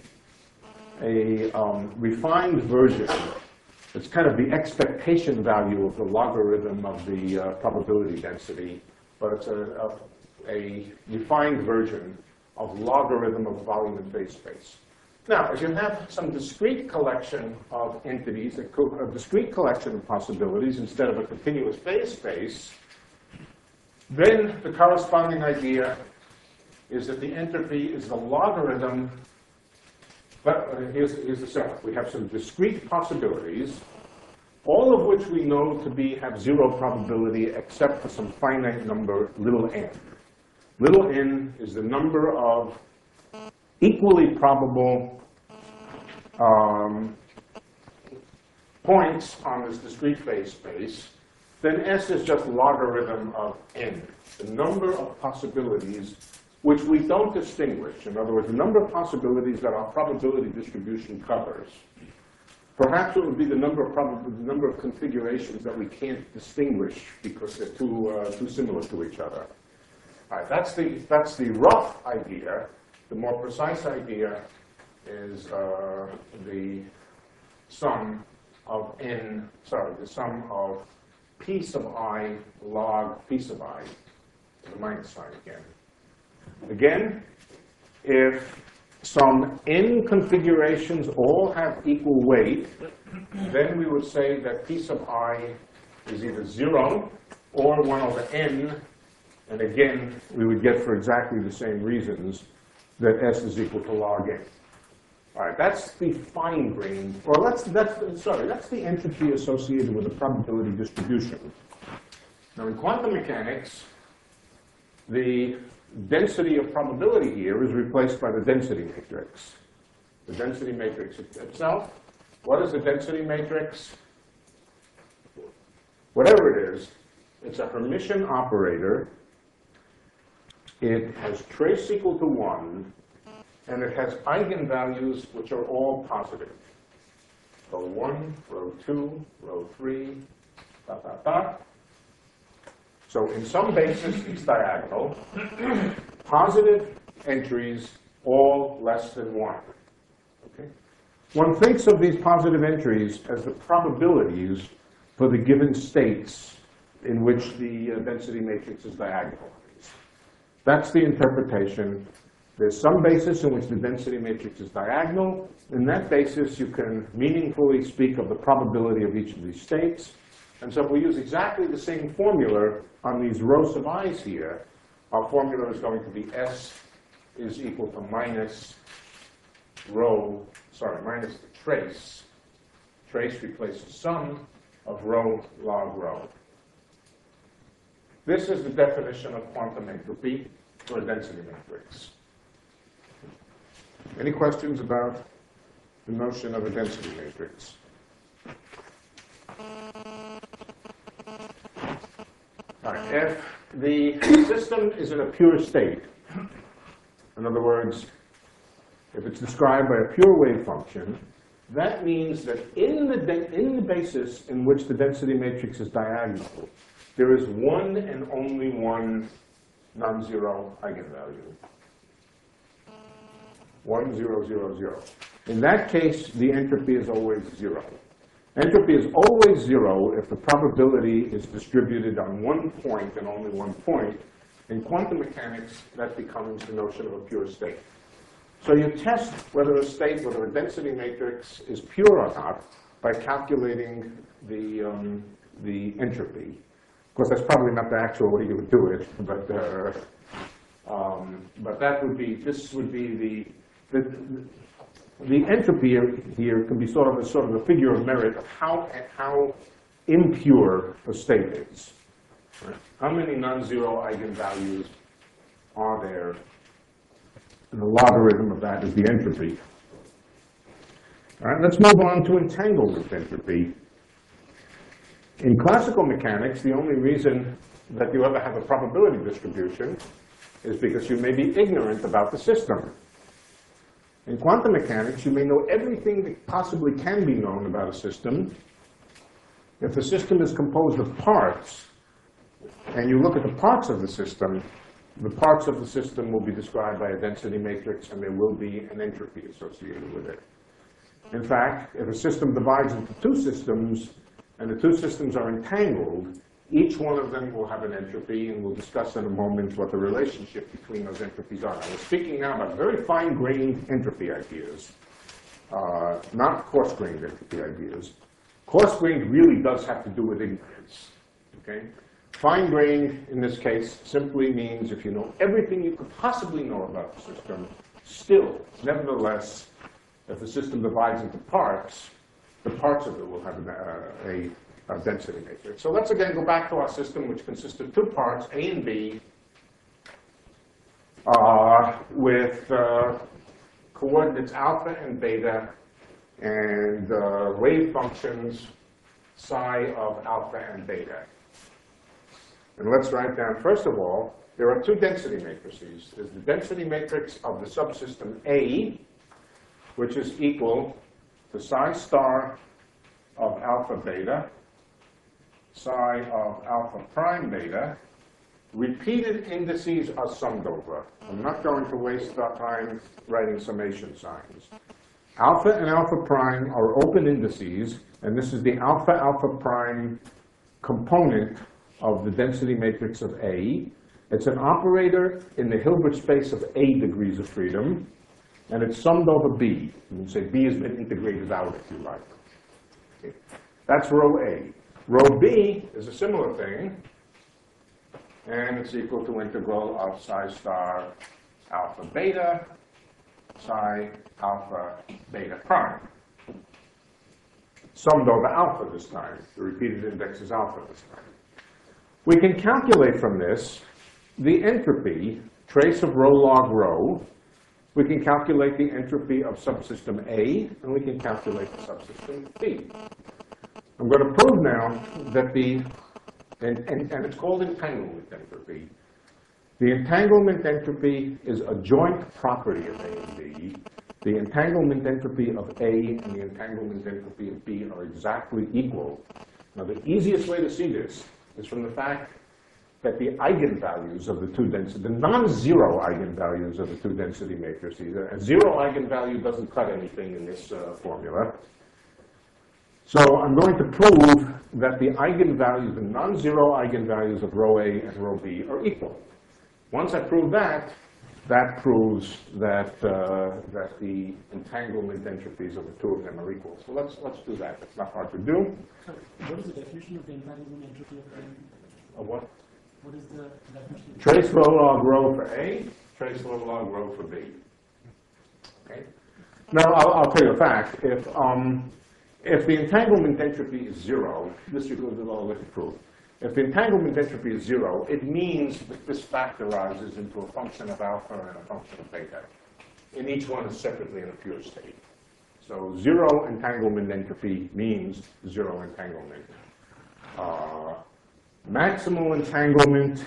refined version. It's kind of the expectation value of the logarithm of the probability density, but it's a refined version of logarithm of volume in phase space. Now, if you have some discrete collection of entities, a discrete collection of possibilities instead of a continuous phase space, then the corresponding idea is that the entropy is the logarithm. But here's the setup. We have some discrete possibilities, all of which we know to have 0 probability except for some finite number, little n. Little n is the number of equally probable points on this discrete phase space. Then S is just logarithm of n, the number of possibilities which we don't distinguish. In other words, the number of possibilities that our probability distribution covers. Perhaps it would be the number of configurations that we can't distinguish because they're too similar to each other. All right, that's the rough idea. The more precise idea is the sum of the sum of p sub I log p sub I, the minus sign again. Again, if some n configurations all have equal weight, then we would say that p sub I is either 0 or 1 over n, and again, we would get for exactly the same reasons that S is equal to log n. All right, that's the fine-grained, or that's the entropy associated with a probability distribution. Now, in quantum mechanics, the density of probability here is replaced by the density matrix. The density matrix itself. What is the density matrix? Whatever it is, it's a Hermitian operator. It has trace equal to 1, and it has eigenvalues which are all positive. Row 1, row 2, row 3, dot, dot, dot. So in some basis, it's diagonal. Positive entries, all less than 1. Okay? One thinks of these positive entries as the probabilities for the given states in which the density matrix is diagonal. That's the interpretation. There's some basis in which the density matrix is diagonal. In that basis, you can meaningfully speak of the probability of each of these states. And so if we use exactly the same formula on these rho sub i's here, our formula is going to be S is equal to minus minus the trace. Trace replaces sum of rho log rho. This is the definition of quantum entropy for a density matrix. Any questions about the notion of a density matrix? All right. If the system is in a pure state, in other words, if it's described by a pure wave function, that means that in the basis in which the density matrix is diagonal, there is one and only one non-zero eigenvalue. 1, 0, 0, 0. In that case, the entropy is always 0. Entropy is always 0 if the probability is distributed on one point and only one point. In quantum mechanics, that becomes the notion of a pure state. So you test whether a density matrix is pure or not by calculating the entropy. Of course, that's probably not the actual way you would do it, but that would be, this would be the entropy here can be sort of a figure of merit of how impure a state is. Right? How many non-zero eigenvalues are there? And the logarithm of that is the entropy. All right, let's move on to entanglement entropy. In classical mechanics, the only reason that you ever have a probability distribution is because you may be ignorant about the system. In quantum mechanics, you may know everything that possibly can be known about a system. If the system is composed of parts, and you look at the parts of the system will be described by a density matrix, and there will be an entropy associated with it. In fact, if a system divides into two systems, and the two systems are entangled, each one of them will have an entropy, and we'll discuss in a moment what the relationship between those entropies are. Now, we're speaking now about very fine-grained entropy ideas, not coarse-grained entropy ideas. Coarse-grained really does have to do with ignorance. Okay? Fine-grained, in this case, simply means if you know everything you could possibly know about the system, still, nevertheless, if the system divides into parts, the parts of it will have a density matrix. So let's again go back to our system, which consists of two parts, A and B, with coordinates alpha and beta, and wave functions psi of alpha and beta. And let's write down, first of all, there are two density matrices. There's the density matrix of the subsystem A, which is equal to psi star of alpha beta, psi of alpha prime beta. Repeated indices are summed over. I'm not going to waste our time writing summation signs. Alpha and alpha prime are open indices, and this is the alpha alpha prime component of the density matrix of A. It's an operator in the Hilbert space of A degrees of freedom, and it's summed over B. You can say B has been integrated out, if you like. Okay. That's row A. Row B is a similar thing, and it's equal to integral of psi star alpha beta, psi alpha beta prime. Summed over alpha this time. The repeated index is alpha this time. We can calculate from this the entropy, trace of rho log rho. We can calculate the entropy of subsystem A, and we can calculate the subsystem B. I'm going to prove now that and it's called entanglement entropy. The entanglement entropy is a joint property of A and B. The entanglement entropy of A and the entanglement entropy of B are exactly equal. Now, the easiest way to see this is from the fact that the eigenvalues of the two density, the non-zero eigenvalues of the two density matrices, a zero eigenvalue doesn't cut anything in this formula. So I'm going to prove that the eigenvalues, the non-zero eigenvalues of rho A and rho B are equal. Once I prove that, that proves that, that the entanglement entropies of the two of them are equal. So let's do that. It's not hard to do. So what is the definition of the entanglement entropy of the? Of what? What is the definition? Trace low log rho for A, trace low log rho for B. Okay. Now I'll tell you a fact. If the entanglement entropy is 0, this you go to the logarithmic proof. If the entanglement entropy is 0, it means that this factorizes into a function of alpha and a function of beta. And each one is separately in a pure state. So 0 entanglement entropy means 0 entanglement. Maximal entanglement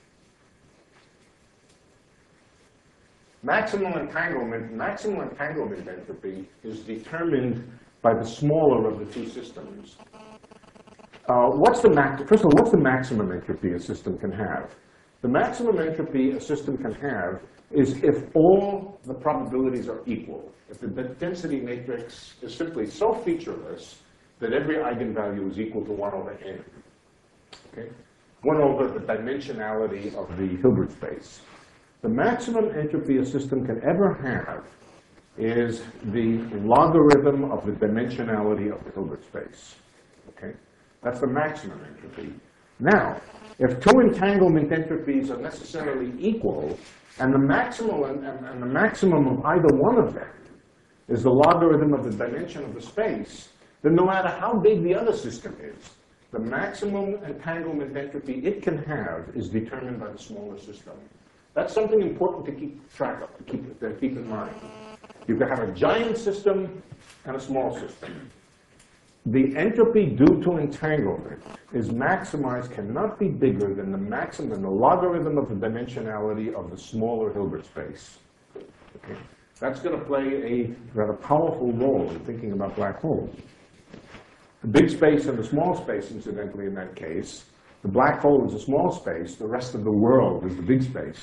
entropy is determined by the smaller of the two systems. First of all, what's the maximum entropy a system can have? The maximum entropy a system can have is if all the probabilities are equal. If the density matrix is simply so featureless that every eigenvalue is equal to 1 over n. Okay? 1 over the dimensionality of the Hilbert space. The maximum entropy a system can ever have is the logarithm of the dimensionality of the Hilbert space. Okay? That's the maximum entropy. Now, if two entanglement entropies are necessarily equal, and the maximum of either one of them is the logarithm of the dimension of the space, then no matter how big the other system is, the maximum entanglement entropy it can have is determined by the smaller system. That's something important to keep track of, to keep in mind. You can have a giant system and a small system. The entropy due to entanglement is maximized, cannot be bigger than the logarithm of the dimensionality of the smaller Hilbert space. Okay? That's going to play a rather powerful role in thinking about black holes. The big space and the small space, incidentally, in that case, the black hole is a small space, the rest of the world is the big space.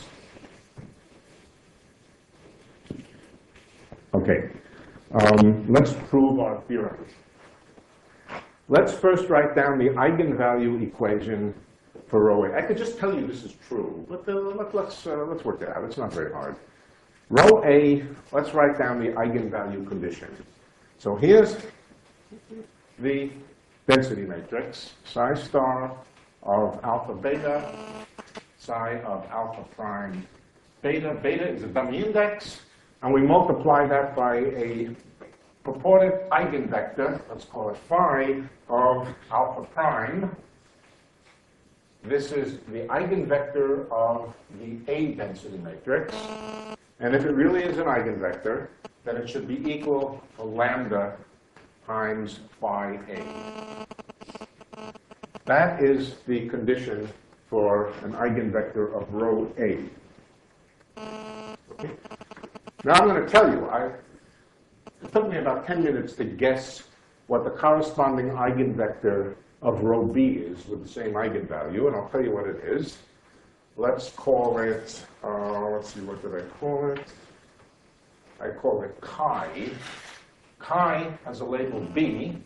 Okay, let's prove our theorem. Let's first write down the eigenvalue equation for rho A. I could just tell you this is true, but let's work it out. It's not very hard. Rho A, let's write down the eigenvalue condition. So here's the density matrix, psi star of alpha beta, psi of alpha prime beta. Beta is a dummy index, and we multiply that by a purported eigenvector, let's call it phi, of alpha prime. This is the eigenvector of the A density matrix. And if it really is an eigenvector, then it should be equal to lambda times phi A. That is the condition for an eigenvector of rho A. Okay. Now I'm going to tell you, it took me about 10 minutes to guess what the corresponding eigenvector of rho B is with the same eigenvalue, and I'll tell you what it is. Let's call it, let's see, what did I call it? I call it chi. Chi has a label B.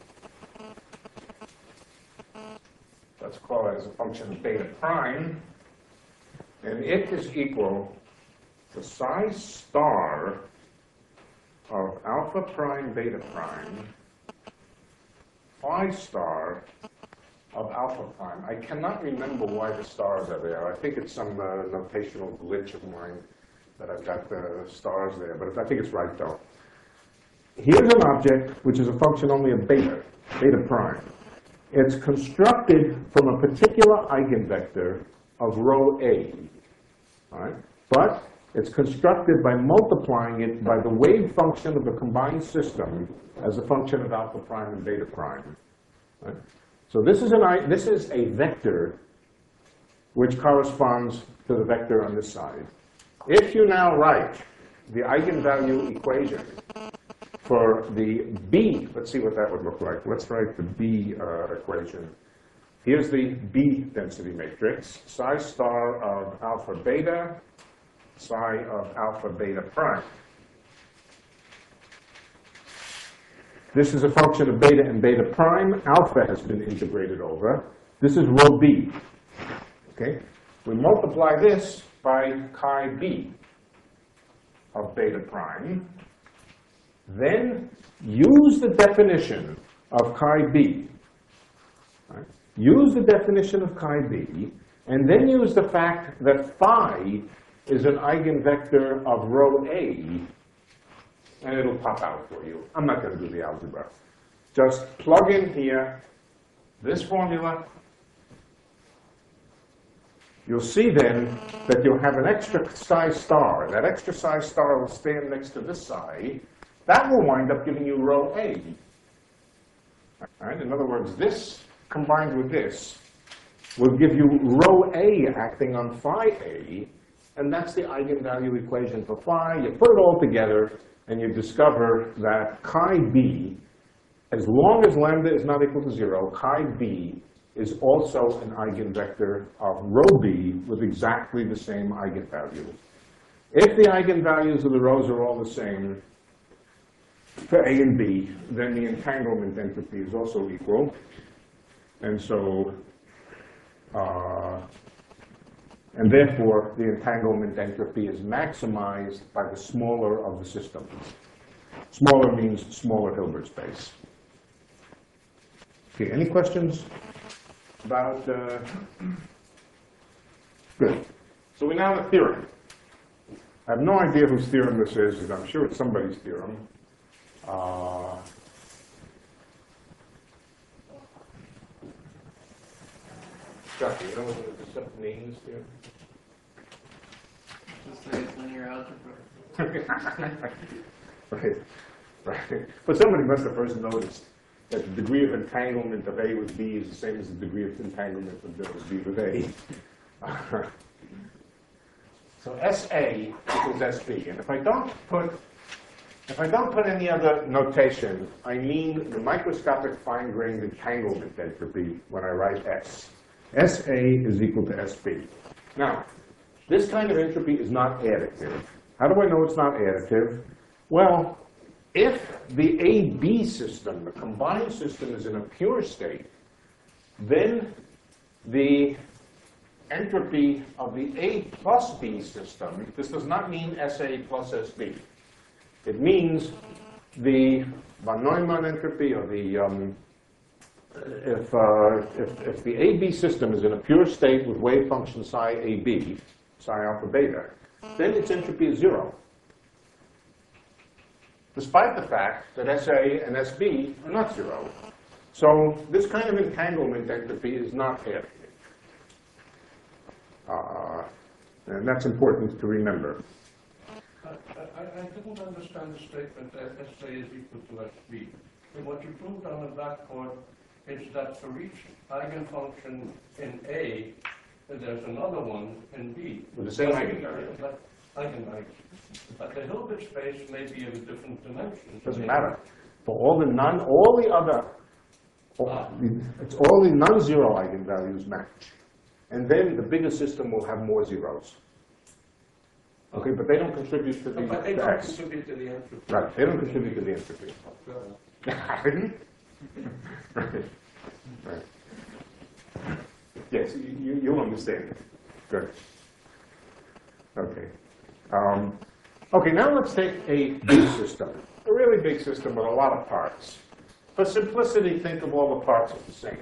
Let's call it as a function of beta prime. And it is equal to psi star of alpha prime beta prime, phi star of alpha prime. I cannot remember why the stars are there. I think it's some notational glitch of mine that I've got the stars there, but I think it's right though. Here's an object which is a function only of beta prime. It's constructed from a particular eigenvector of rho A, all right? But it's constructed by multiplying it by the wave function of the combined system as a function of alpha prime and beta prime. Right? So this is a vector which corresponds to the vector on this side. If you now write the eigenvalue equation for the B, let's see what that would look like. Let's write the B equation. Here's the B density matrix, psi star of alpha beta, psi of alpha beta prime. This is a function of beta and beta prime. Alpha has been integrated over. This is rho B. Okay? We multiply this by chi B. of beta prime, then use the definition of chi b. Right? Use the definition of chi b, and then use the fact that phi is an eigenvector of rho A, and it'll pop out for you. I'm not going to do the algebra. Just plug in here this formula. You'll see then that you'll have an extra psi star. That extra psi star will stand next to this psi. That will wind up giving you rho A. All right? In other words, this combined with this will give you rho A acting on phi A, and that's the eigenvalue equation for phi. You put it all together, and you discover that chi b, as long as lambda is not equal to 0, chi b is also an eigenvector of rho b with exactly the same eigenvalue. If the eigenvalues of the rows are all the same for A and B, then the entanglement entropy is also equal. And so, and therefore, the entanglement entropy is maximized by the smaller of the systems. Smaller means smaller Hilbert space. Okay, any questions about, good. So we now have a theorem. I have no idea whose theorem this is, and I'm sure it's somebody's theorem. Chucky, you know what the stuff means here? Just say it's linear algebra. Right, right. But somebody must have first noticed that the degree of entanglement of A with B is the same as the degree of entanglement of B with A. So SA equals SB, and if I don't put any other notation, I mean the microscopic fine-grained entanglement entropy when I write S. SA is equal to SB. Now, this kind of entropy is not additive. How do I know it's not additive? Well, if the AB system, the combined system, is in a pure state, then the entropy of the A plus B system, this does not mean SA plus SB. It means the von Neumann entropy, or the if the AB system is in a pure state with wave function psi AB, psi alpha beta, then its entropy is 0. Despite the fact that SA and SB are not 0. So this kind of entanglement entropy is not additive. And that's important to remember. I didn't understand the statement that SA is equal to SB. And what you proved on the blackboard is that for each eigenfunction in A, there's another one in B. With the same eigenvalue. Eigenvalue. But the Hilbert space may be of different dimensions. Doesn't matter. For all the it's all the non-zero eigenvalues match. And then the bigger system will have more zeros. Okay, but they don't contribute to the But they to don't X. contribute to the entropy. Right, they don't contribute to the entropy. Right. Right. Yes, you'll understand it. Good. Okay. Okay, now let's take a big system, a really big system with a lot of parts. For simplicity, think of all the parts as the same,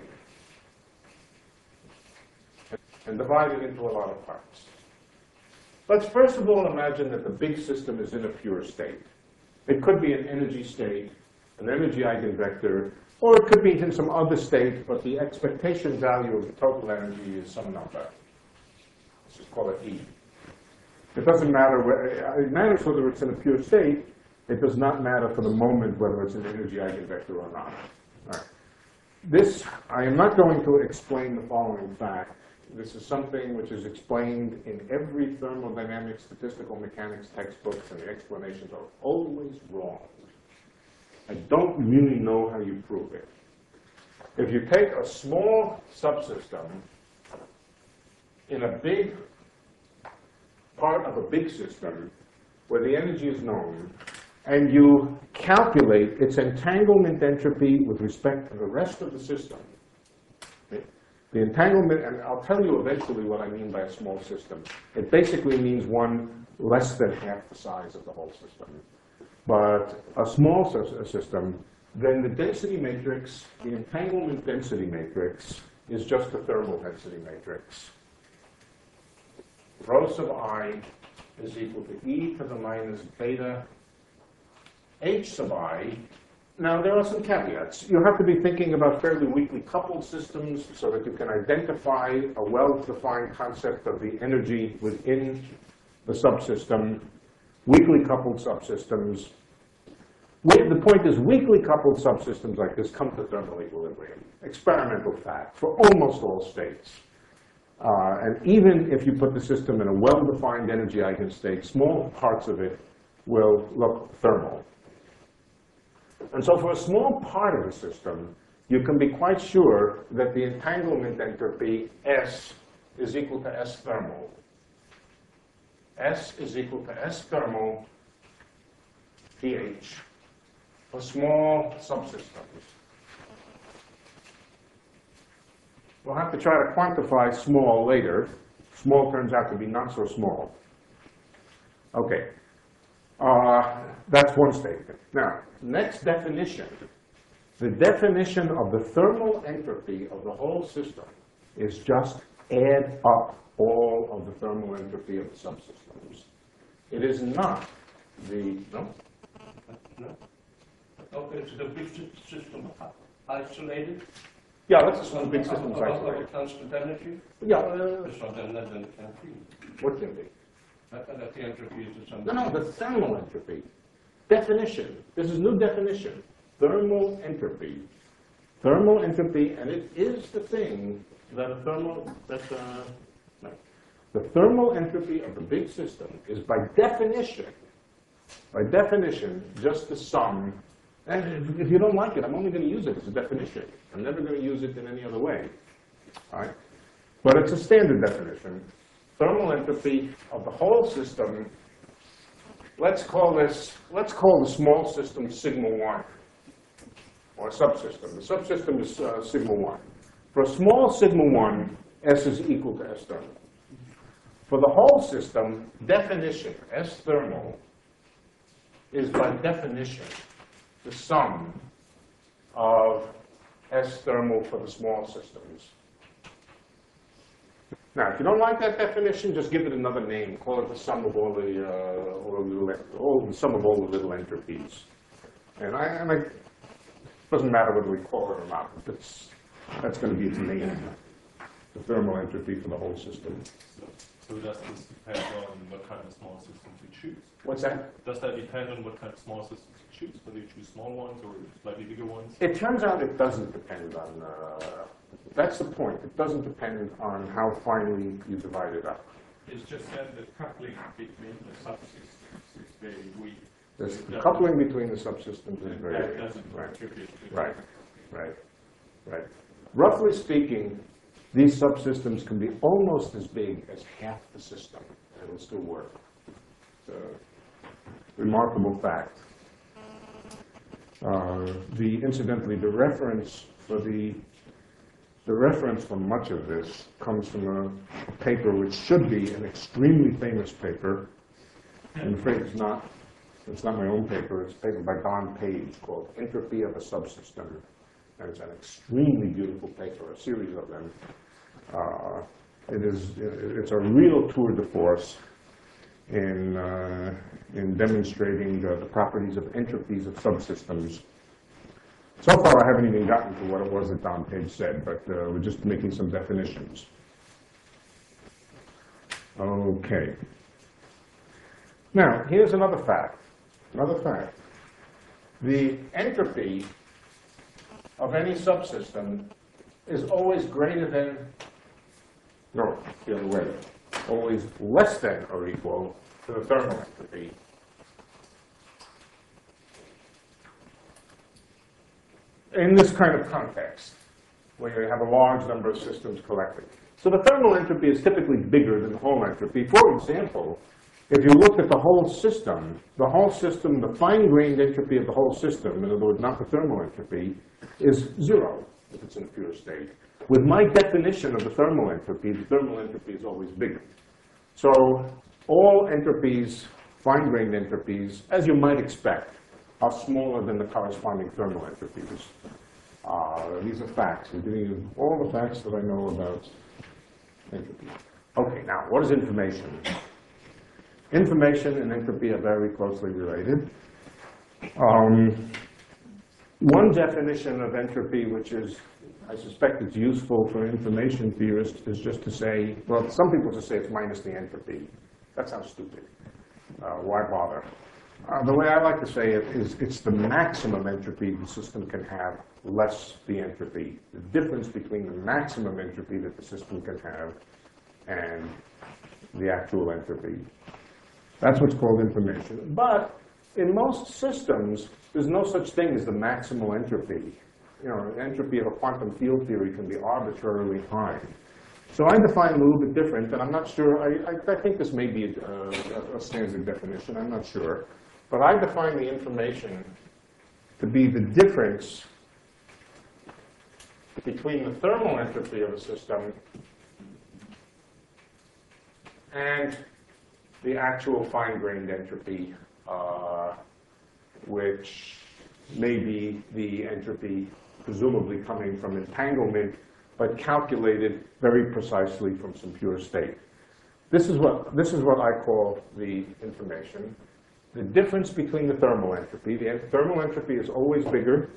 and divide it into a lot of parts. Let's first of all imagine that the big system is in a pure state. It could be an energy state, an energy eigenvector, or it could be in some other state, but the expectation value of the total energy is some number. Let's just call it E. It doesn't matter, it matters whether it's in a pure state. It does not matter for the moment whether it's an energy eigenvector or not. All right. This, I am not going to explain the following fact. This is something which is explained in every thermodynamics, statistical mechanics textbooks, and the explanations are always wrong. I don't really know how you prove it. If you take a small subsystem in a big part of a big system where the energy is known, and you calculate its entanglement entropy with respect to the rest of the system. The entanglement, and I'll tell you eventually what I mean by a small system. It basically means one less than half the size of the whole system. But a small system, then the density matrix, the entanglement density matrix, is just the thermal density matrix. Rho sub I is equal to e to the minus beta h sub I. Now, there are some caveats. You have to be thinking about fairly weakly coupled systems so that you can identify a well-defined concept of the energy within the subsystem. Weakly coupled subsystems. The point is, weakly coupled subsystems like this come to thermal equilibrium. Experimental fact for almost all states. And even if you put the system in a well-defined energy eigenstate, small parts of it will look thermal. And so for a small part of the system, you can be quite sure that the entanglement entropy, S, is equal to S thermal. S is equal to S thermal pH for small subsystems. We'll have to try to quantify small later. Small turns out to be not so small. Okay. That's one statement. Now, next definition. The definition of the thermal entropy of the whole system is just add up all of the thermal entropy of the subsystems. It is not the, no? No? Okay, so the big system isolated? Yeah, let's assume the big system is isolated. Constant energy? Yeah. So then it can't be. What can be? That the entropy is the sum. No, the thermal entropy. Definition. This is new definition. Thermal entropy. Thermal entropy, and it is the thing that the thermal entropy of the big system is by definition, just the sum. And if you don't like it, I'm only going to use it as a definition. I'm never going to use it in any other way. All right? But it's a standard definition. Thermal entropy of the whole system. Let's call the small system sigma 1, or a subsystem. The subsystem is sigma 1. For a small sigma 1, S is equal to S thermal. For the whole system, definition, S thermal, is by definition the sum of S thermal for the small systems. Now, if you don't like that definition, just give it another name. Call it the sum of all the sum of all the little entropies. And it doesn't matter whether we call it or not. That's going to be its name. The thermal entropy for the whole system. So does this depend on what kind of small systems you choose? What's that? Does that depend on what kind of small systems you choose? Whether you choose small ones or slightly bigger ones? It turns out it doesn't depend on. That's the point. It doesn't depend on how finely you divide it up. It's just that the coupling between the subsystems is very weak. The coupling between the subsystems is very That weak. doesn't Right. contribute to Right. Roughly speaking, these subsystems can be almost as big as half the system, and it'll still work. It's a remarkable fact. Incidentally, the reference for much of this comes from a paper which should be an extremely famous paper. I'm afraid it's not my own paper. It's a paper by Don Page called Entropy of a Subsystem. And it's an extremely beautiful paper, a series of them. It's a real tour de force in demonstrating the properties of entropies of subsystems. So far, I haven't even gotten to what it was that Don Page said, but we're just making some definitions. Okay. Now, here's another fact. The entropy of any subsystem is always greater than, no, the other way, always less than or equal to the thermal entropy. In this kind of context, where you have a large number of systems collected. So the thermal entropy is typically bigger than the whole entropy. For example, if you look at the whole system, the fine-grained entropy of the whole system, in other words, not the thermal entropy, is 0 if it's in a pure state. With my definition of the thermal entropy is always bigger. So all entropies, fine-grained entropies, as you might expect, are smaller than the corresponding thermal entropies. These are facts. I'm giving you all the facts that I know about entropy. Okay, now, what is information? Information and entropy are very closely related. One definition of entropy, which is, I suspect it's useful for information theorists, is just to say, well, some people just say it's minus the entropy. That sounds stupid. Why bother? The way I like to say it is it's the maximum entropy the system can have less the entropy. The difference between the maximum entropy that the system can have and the actual entropy. That's what's called information. But in most systems, there's no such thing as the maximal entropy. You know, the entropy of a quantum field theory can be arbitrarily high. So I define it a little bit different, and I'm not sure, I think this may be a standard definition, I'm not sure. But I define the information to be the difference between the thermal entropy of a system and the actual fine-grained entropy, which may be the entropy presumably coming from entanglement, but calculated very precisely from some pure state. This is what I call the information. The difference between the thermal entropy. The thermal entropy is always bigger,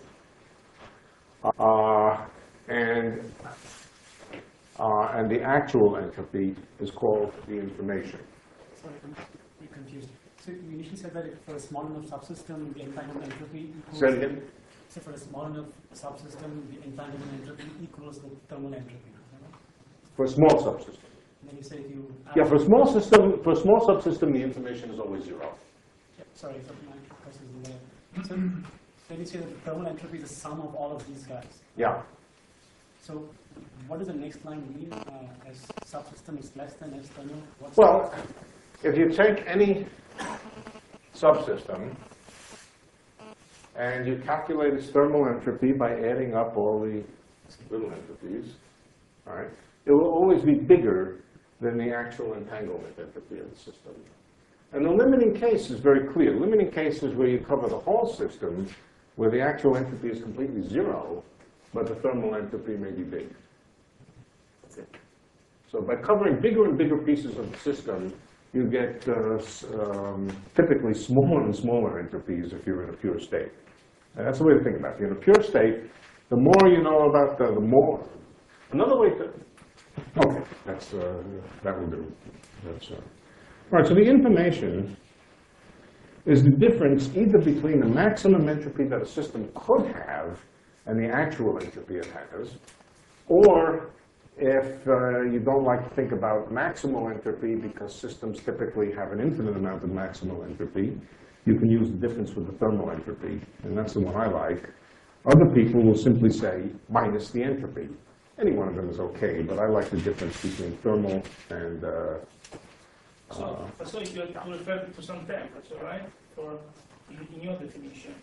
and the actual entropy is called the information. Sorry, I'm confused. So you initially said that for a small enough subsystem, the entanglement entropy equals... Say it again? So for a small enough subsystem, the entanglement entropy equals the thermal entropy. For a small subsystem. And then you said if you... Yeah, for a small subsystem, the information is always zero. Yeah, sorry, so my question is there. So then you say that the thermal entropy is the sum of all of these guys. Yeah. So what does the next line mean? As subsystem is less than S thermal? Well, if you take any subsystem and you calculate its thermal entropy by adding up all the little entropies, all right, it will always be bigger than the actual entanglement entropy of the system. And the limiting case is very clear. Limiting case is where you cover the whole system, where the actual entropy is completely zero, but the thermal entropy may be big. Okay. So by covering bigger and bigger pieces of the system, you get typically smaller and smaller entropies if you're in a pure state. And that's the way to think about it. If you're in a pure state, the more you know about the more. Another way to. Okay, that will do. All right, so the information is the difference either between the maximum entropy that a system could have and the actual entropy it has, or if you don't like to think about maximal entropy because systems typically have an infinite amount of maximal entropy, you can use the difference with the thermal entropy, and that's the one I like. Other people will simply say minus the entropy. Any one of them is okay, but I like the difference between thermal and... So if you refer to some temperature, right? For in your definition.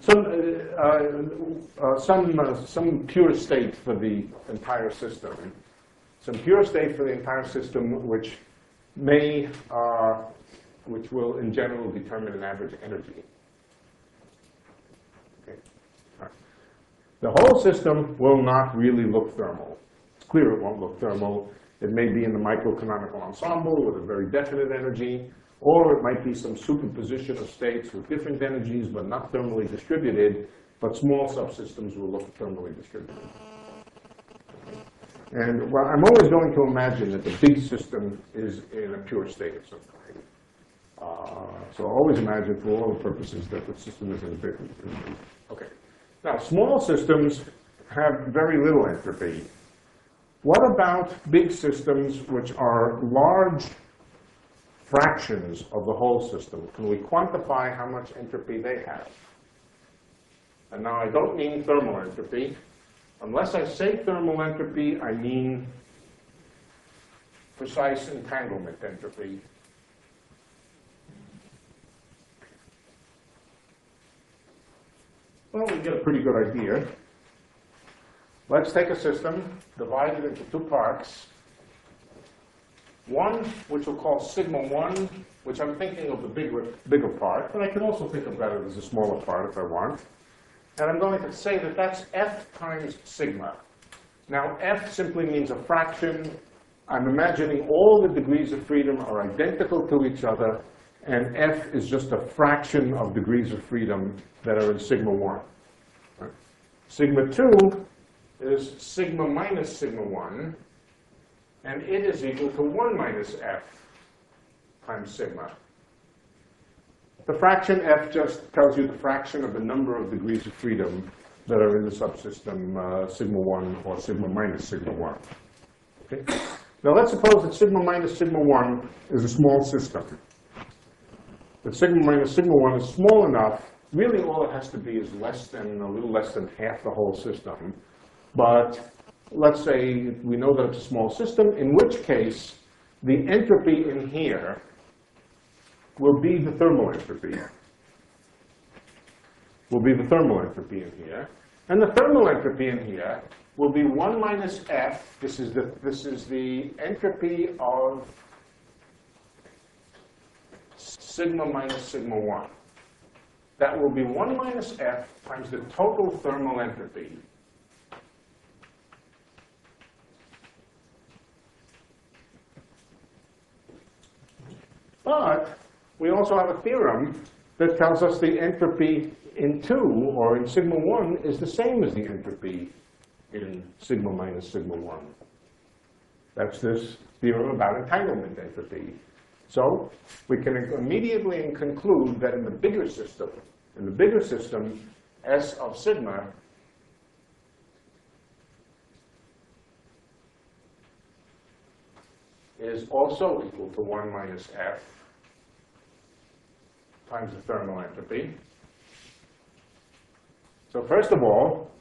Some pure state for the entire system. Some pure state for the entire system, which will in general determine an average energy. Okay. Right. The whole system will not really look thermal. It's clear it won't look thermal. It may be in the microcanonical ensemble with a very definite energy, or it might be some superposition of states with different energies but not thermally distributed, but small subsystems will look thermally distributed. And well, I'm always going to imagine that the big system is in a pure state of some kind. So always imagine, for all the purposes, that the system is in a big. Okay. Now, small systems have very little entropy. What about big systems which are large fractions of the whole system? Can we quantify how much entropy they have? And now I don't mean thermal entropy. Unless I say thermal entropy, I mean precise entanglement entropy. Well, we get a pretty good idea. Let's take a system, divide it into two parts. one which we'll call sigma 1, which I'm thinking of the bigger part, but I can also think of that as a smaller part if I want. And I'm going to say that that's f times sigma. Now, f simply means a fraction. I'm imagining all the degrees of freedom are identical to each other, and f is just a fraction of degrees of freedom that are in sigma 1. Right? Sigma 2 is sigma minus sigma 1, and it is equal to 1 minus f times sigma. The fraction f just tells you the fraction of the number of degrees of freedom that are in the subsystem sigma 1 or sigma minus sigma 1. Okay? Now let's suppose that sigma minus sigma 1 is a small system. That sigma minus sigma 1 is small enough, really all it has to be is a little less than half the whole system. But let's say we know that it's a small system, in which case the entropy in here will be the thermal entropy. Will be the thermal entropy in here. And the thermal entropy in here will be 1 minus f. This is the entropy of sigma minus sigma 1. That will be 1 minus f times the total thermal entropy. But we also have a theorem that tells us the entropy in 2, or in sigma 1, is the same as the entropy in sigma minus sigma 1. That's this theorem about entanglement entropy. So we can immediately conclude that in the bigger system, S of sigma is also equal to 1 minus f times the thermal entropy. So first of all,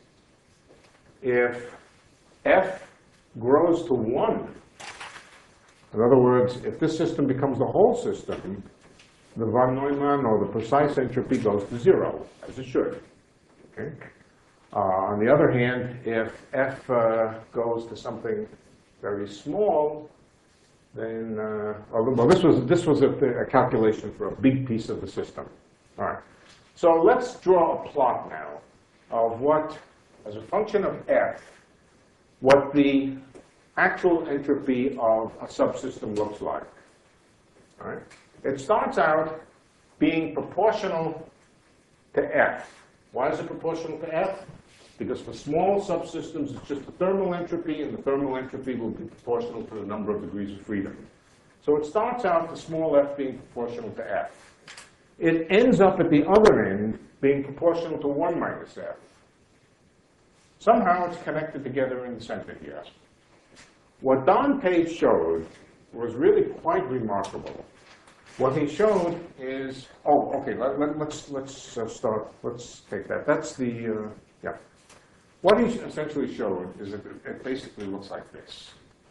if f grows to 1, in other words, if this system becomes the whole system, the von Neumann or the precise entropy goes to 0, as it should. Okay? On the other hand, if f goes to something very small, then, well, this was a calculation for a big piece of the system. All right. So let's draw a plot now of what, as a function of f, what the actual entropy of a subsystem looks like. All right. It starts out being proportional to f. Why is it proportional to f? Because for small subsystems, it's just the thermal entropy, and the thermal entropy will be proportional to the number of degrees of freedom. So it starts out the small f being proportional to f. It ends up at the other end being proportional to 1 minus f. Somehow it's connected together in the center here. What Don Page showed was really quite remarkable. What he showed is, let's start, let's take that. That's the, yeah. What he essentially showed is that it basically looks like this.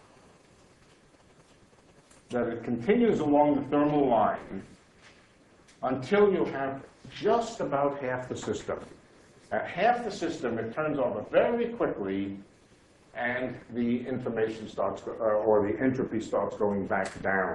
That it continues along the thermal line until you have just about half the system. At half the system, it turns over very quickly, and the information starts, or the entropy starts going back down.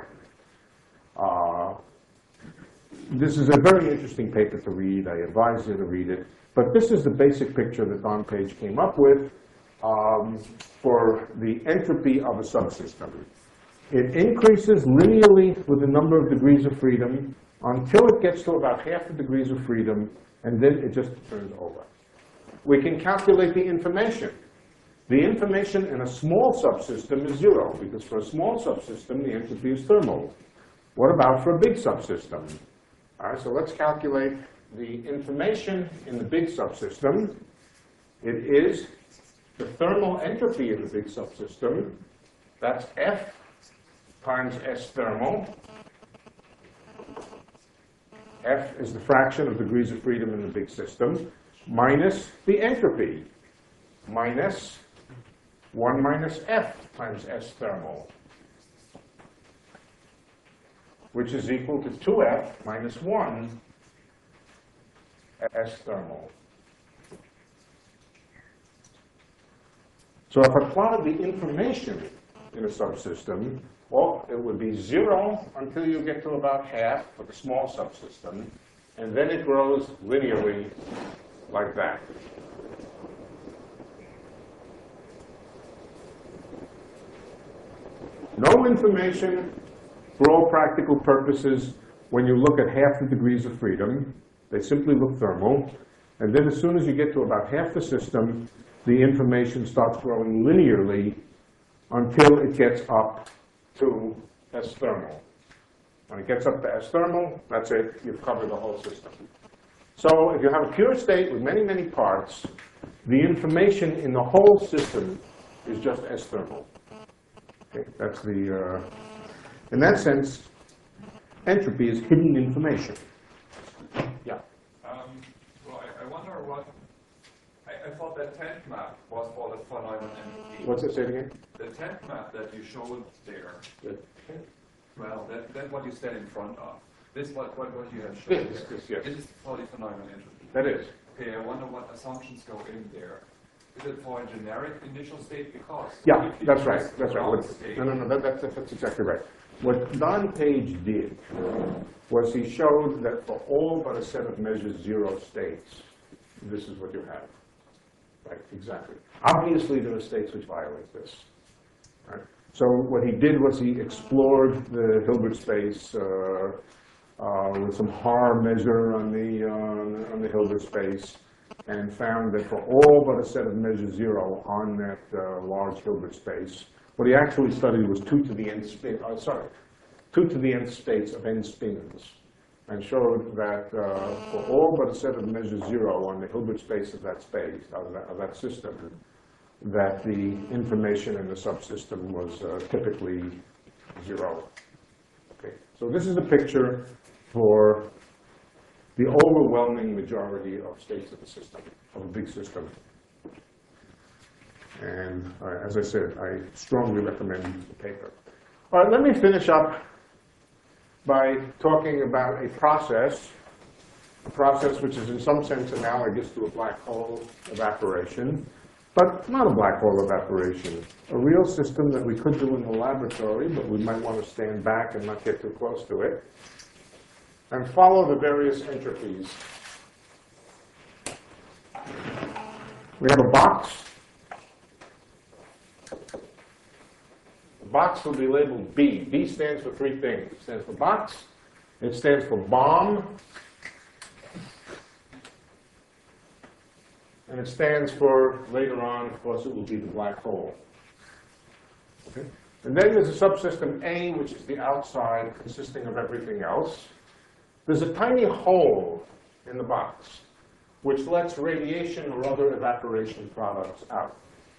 This is a very interesting paper to read. I advise you to read it. But this is the basic picture that Don Page came up with for the entropy of a subsystem. It increases linearly with the number of degrees of freedom until it gets to about half the degrees of freedom, and then it just turns over. We can calculate the information. The information in a small subsystem is 0, because for a small subsystem, the entropy is thermal. What about for a big subsystem? All right, so let's calculate the information in the big subsystem. It is the thermal entropy of the big subsystem. That's F times S thermal. F is the fraction of degrees of freedom in the big system, minus the entropy, minus 1 minus F times S thermal, which is equal to 2F minus 1 S thermal. So if I plotted the information in a subsystem, Well, it would be 0 until you get to about half for the small subsystem, and then it grows linearly like that. No information for all practical purposes when you look at half the degrees of freedom. They simply look thermal. And then as soon as you get to about half the system, the information starts growing linearly until it gets up to S thermal. When it gets up to S thermal, that's it. You've covered the whole system. So if you have a pure state with many, many parts, the information in the whole system is just S thermal. Okay, that's the, in that sense, entropy is hidden information. Yeah. Well, I wonder what, I thought that tent map was for the von Neumann entropy. What's it say again? The tent map that you showed there, well, that's what you said in front of. This what you have shown Yes, there. yes. This is for the von Neumann entropy. That is. Okay, I wonder what assumptions go in there. Is it for a generic initial state? Because Yeah, if you that's use right. That's right. ground What, state- no, that's exactly right. What Don Page did was he showed that for all but a set of measures 0 states, this is what you have. Right, exactly. Obviously, there are states which violate this. Right? So what he did was he explored the Hilbert space with some Haar measure on the Hilbert space, and found that for all but a set of measure 0 on that large Hilbert space, what he actually studied was 2 to the nth states of n spins, and showed that for all but a set of measure 0 on the Hilbert space of that system, that the information in the subsystem was typically 0. Okay, so this is a picture for the overwhelming majority of states of the system, of a big system. And as I said, I strongly recommend the paper. All right, let me finish up by talking about a process which is in some sense analogous to a black hole evaporation, but not a black hole evaporation. A real system that we could do in the laboratory, but we might want to stand back and not get too close to it, and follow the various entropies. We have a box. The box will be labeled B. B stands for 3 things. It stands for box, it stands for bomb, and it stands for, later on, of course, it will be the black hole. Okay? And then there's a subsystem A, which is the outside, consisting of everything else. There's a tiny hole in the box, which lets radiation or other evaporation products out.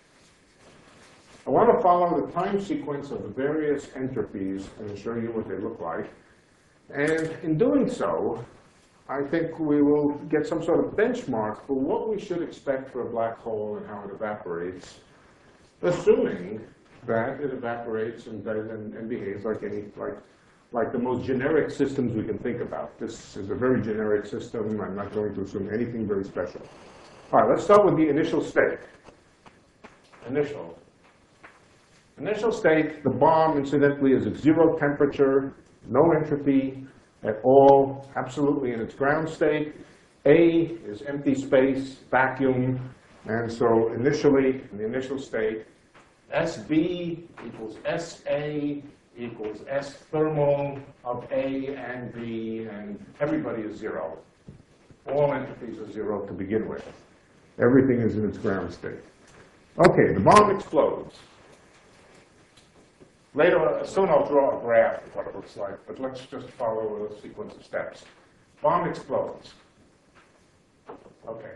I want to follow the time sequence of the various entropies and show you what they look like. And in doing so, I think we will get some sort of benchmark for what we should expect for a black hole and how it evaporates, assuming that it evaporates and behaves like the most generic systems we can think about. This is a very generic system. I'm not going to assume anything very special. All right, let's start with the initial state. Initial state, the bomb, incidentally, is at 0 temperature, no entropy at all, absolutely in its ground state. A is empty space, vacuum, and so initially, in the initial state, SB equals SA equals S thermal of A and B, and everybody is 0. All entropies are 0 to begin with. Everything is in its ground state. Okay, the bomb explodes. Later, soon I'll draw a graph of what it looks like, but let's just follow a sequence of steps. Bomb explodes. Okay.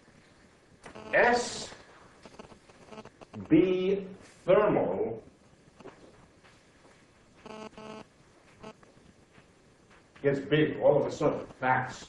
SB thermal gets big all of a sudden, fast.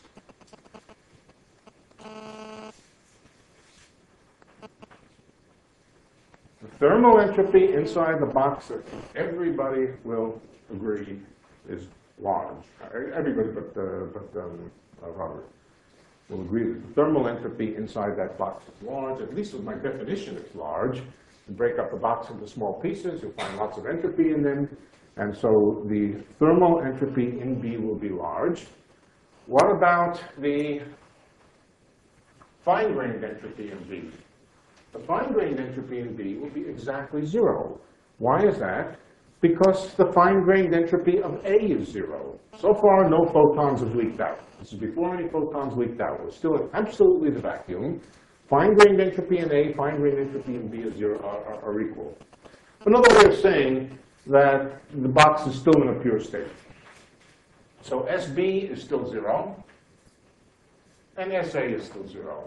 The thermal entropy inside the box that everybody will agree is large. Everybody but Robert will agree that the thermal entropy inside that box is large. At least with my definition, it's large. You break up the box into small pieces, you'll find lots of entropy in them. And so the thermal entropy in B will be large. What about the fine-grained entropy in B? The fine-grained entropy in B will be exactly 0. Why is that? Because the fine-grained entropy of A is 0. So far, no photons have leaked out. This is before any photons leaked out. We're still in absolutely the vacuum. Fine-grained entropy in A, fine-grained entropy in B is 0, are equal. Another way of saying that the box is still in a pure state. So SB is still 0, and SA is still 0.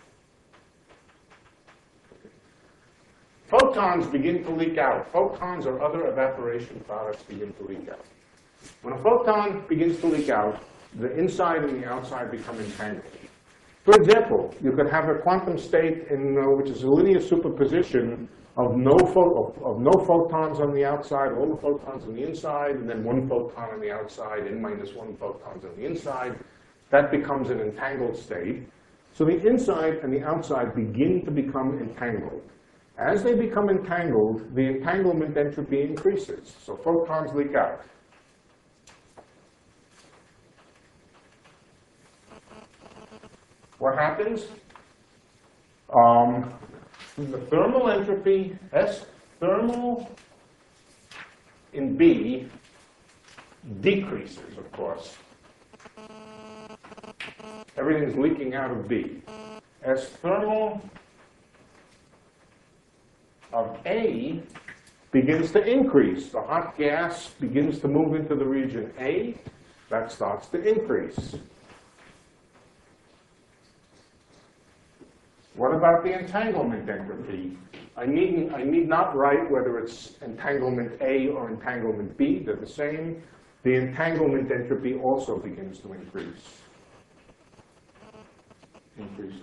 Photons begin to leak out. Photons or other evaporation products begin to leak out. When a photon begins to leak out, the inside and the outside become entangled. For example, you could have a quantum state which is a linear superposition of no photons on the outside, all the photons on the inside, and then one photon on the outside, n minus 1 photons on the inside. That becomes an entangled state. So the inside and the outside begin to become entangled. As they become entangled, the entanglement entropy increases. So photons leak out. What happens? The thermal entropy, S thermal in B, decreases, of course. Everything's leaking out of B. S thermal of A begins to increase. The hot gas begins to move into the region A. That starts to increase. What about the entanglement entropy? I need not write whether it's entanglement A or entanglement B. They're the same. The entanglement entropy also begins to increase. Increases.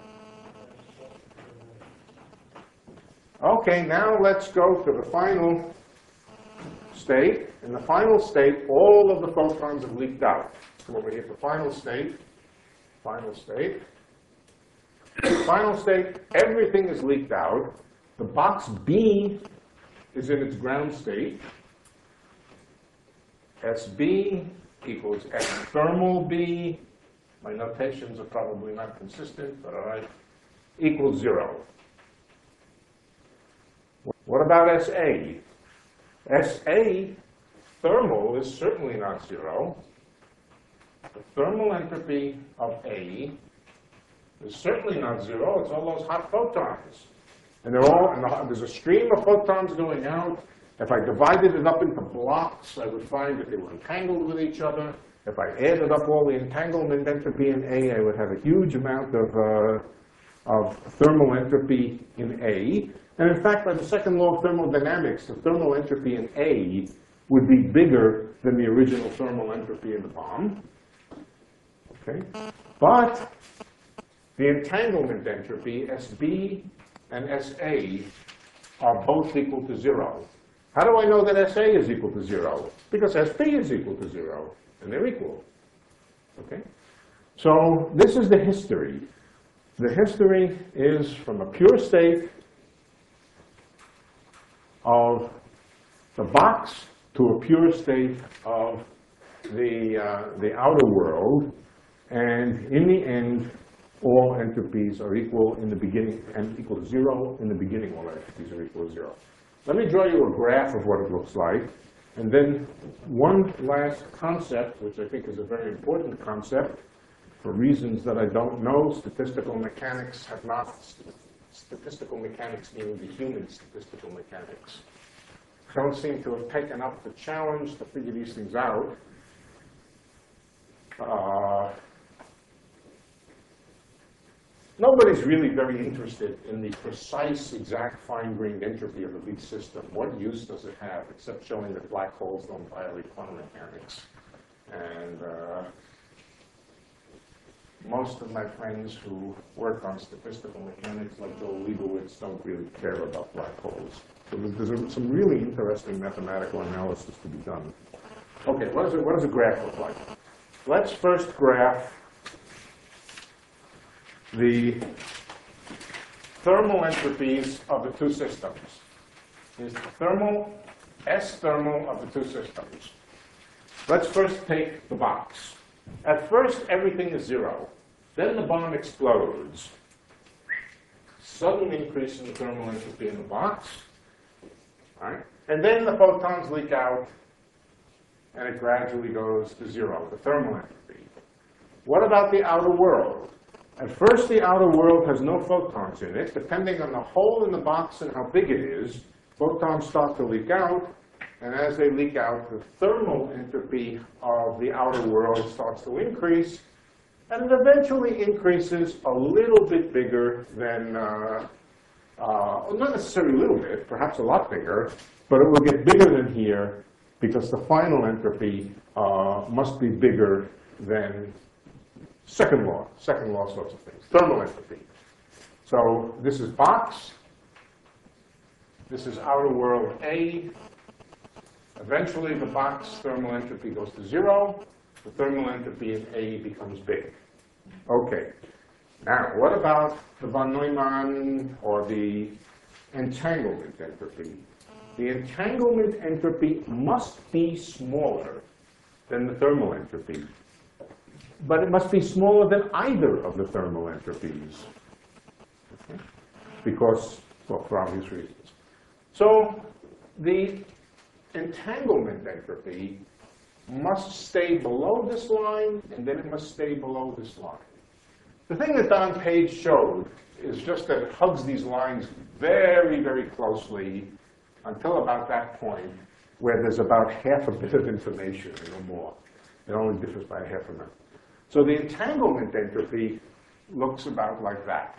Okay, now let's go to the final state. In the final state, all of the photons have leaked out. Come over here to final state. Final state. Final state, everything is leaked out. The box B is in its ground state. SB equals S thermal B. My notations are probably not consistent, but all right. Equals 0. What about SA? SA thermal is certainly not 0. The thermal entropy of A is certainly not 0. It's all those hot photons. And there's a stream of photons going out. If I divided it up into blocks, I would find that they were entangled with each other. If I added up all the entanglement entropy in A, I would have a huge amount of thermal entropy in A. And in fact, by the second law of thermodynamics, the thermal entropy in A would be bigger than the original thermal entropy in the bomb. Okay? But the entanglement entropy, SB and SA, are both equal to 0. How do I know that SA is equal to 0? Because SP is equal to 0, and they're equal. Okay? So this is the history. The history is from a pure state of the box to a pure state of the outer world, and in the end, all entropies are equal in the beginning and equal to 0. In the beginning, all entropies are equal to 0. Let me draw you a graph of what it looks like. And then one last concept, which I think is a very important concept, for reasons that I don't know. Statistical mechanics have not, statistical mechanics meaning the human statistical mechanics, don't seem to have taken up the challenge to figure these things out. Nobody's really very interested in the precise, exact, fine-grained entropy of a big system. What use does it have, except showing that black holes don't violate quantum mechanics? And most of my friends who work on statistical mechanics, like Joel Leibowitz, don't really care about black holes. So there's some really interesting mathematical analysis to be done. Okay, what does a graph look like? Let's first graph the thermal entropies of the two systems. Here's the thermal S thermal of the two systems. Let's first take the box. At first, everything is 0. Then the bomb explodes. Sudden increase in the thermal entropy in the box. Right? And then the photons leak out, and it gradually goes to 0, the thermal entropy. What about the outer world? At first, the outer world has no photons in it. Depending on the hole in the box and how big it is, photons start to leak out. And as they leak out, the thermal entropy of the outer world starts to increase. And it eventually increases a little bit bigger than, not necessarily a little bit, perhaps a lot bigger, but it will get bigger than here because the final entropy must be bigger than second law sorts of things, thermal entropy. So this is box. This is outer world A. Eventually, the box thermal entropy goes to 0. The thermal entropy in A becomes big. Okay. Now, what about the von Neumann or the entanglement entropy? The entanglement entropy must be smaller than the thermal entropy. But it must be smaller than either of the thermal entropies. Okay? Because, well, for obvious reasons. So, the entanglement entropy must stay below this line, and then it must stay below this line. The thing that Don Page showed is just that it hugs these lines very, very closely until about that point where there's about half a bit of information, no more. It only differs by a half a minute. So the entanglement entropy looks about like that.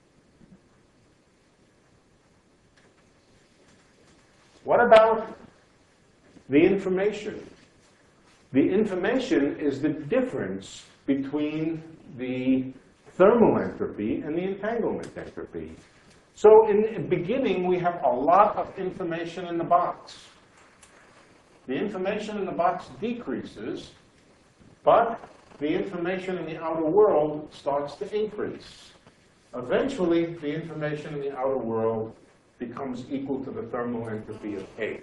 What about the information? The information is the difference between the thermal entropy and the entanglement entropy. So in the beginning, we have a lot of information in the box. The information in the box decreases, but the information in the outer world starts to increase. Eventually, the information in the outer world becomes equal to the thermal entropy of A.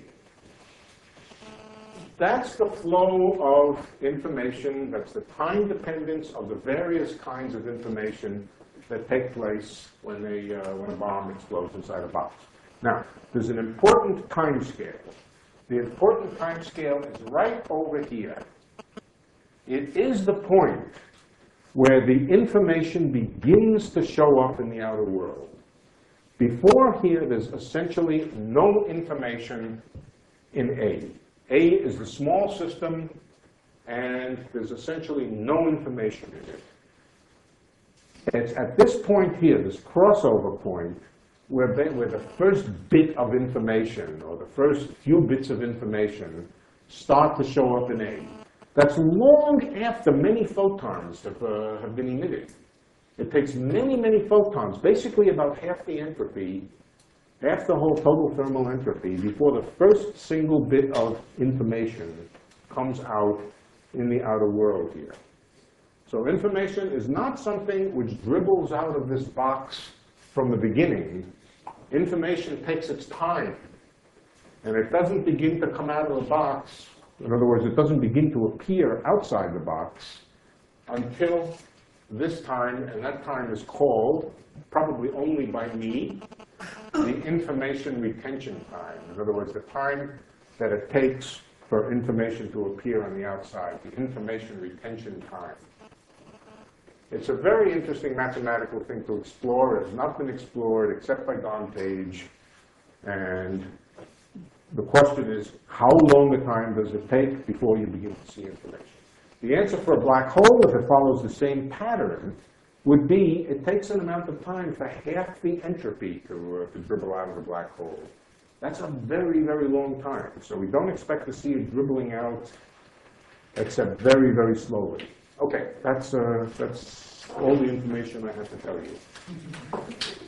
That's the flow of information, that's the time dependence of the various kinds of information that take place when a bomb explodes inside a box. Now, there's an important time scale. The important time scale is right over here. It is the point where the information begins to show up in the outer world. Before here, there's essentially no information in A. A is the small system, and there's essentially no information in it. It's at this point here, this crossover point, where the first bit of information, or the first few bits of information, start to show up in A. That's long after many photons have been emitted. It takes many, many photons, basically about half the entropy, half the whole total thermal entropy, before the first single bit of information comes out in the outer world here. So information is not something which dribbles out of this box from the beginning. Information takes its time, and it doesn't begin to come out of the box. In other words, it doesn't begin to appear outside the box until this time, and that time is called, probably only by me, the information retention time. In other words, the time that it takes for information to appear on the outside, the information retention time. It's a very interesting mathematical thing to explore. It has not been explored except by Don Page. And the question is, how long a time does it take before you begin to see information? The answer for a black hole, if it follows the same pattern, would be it takes an amount of time for half the entropy to dribble out of the black hole. That's a very, very long time. So we don't expect to see it dribbling out except very, very slowly. Okay, that's all the information I have to tell you.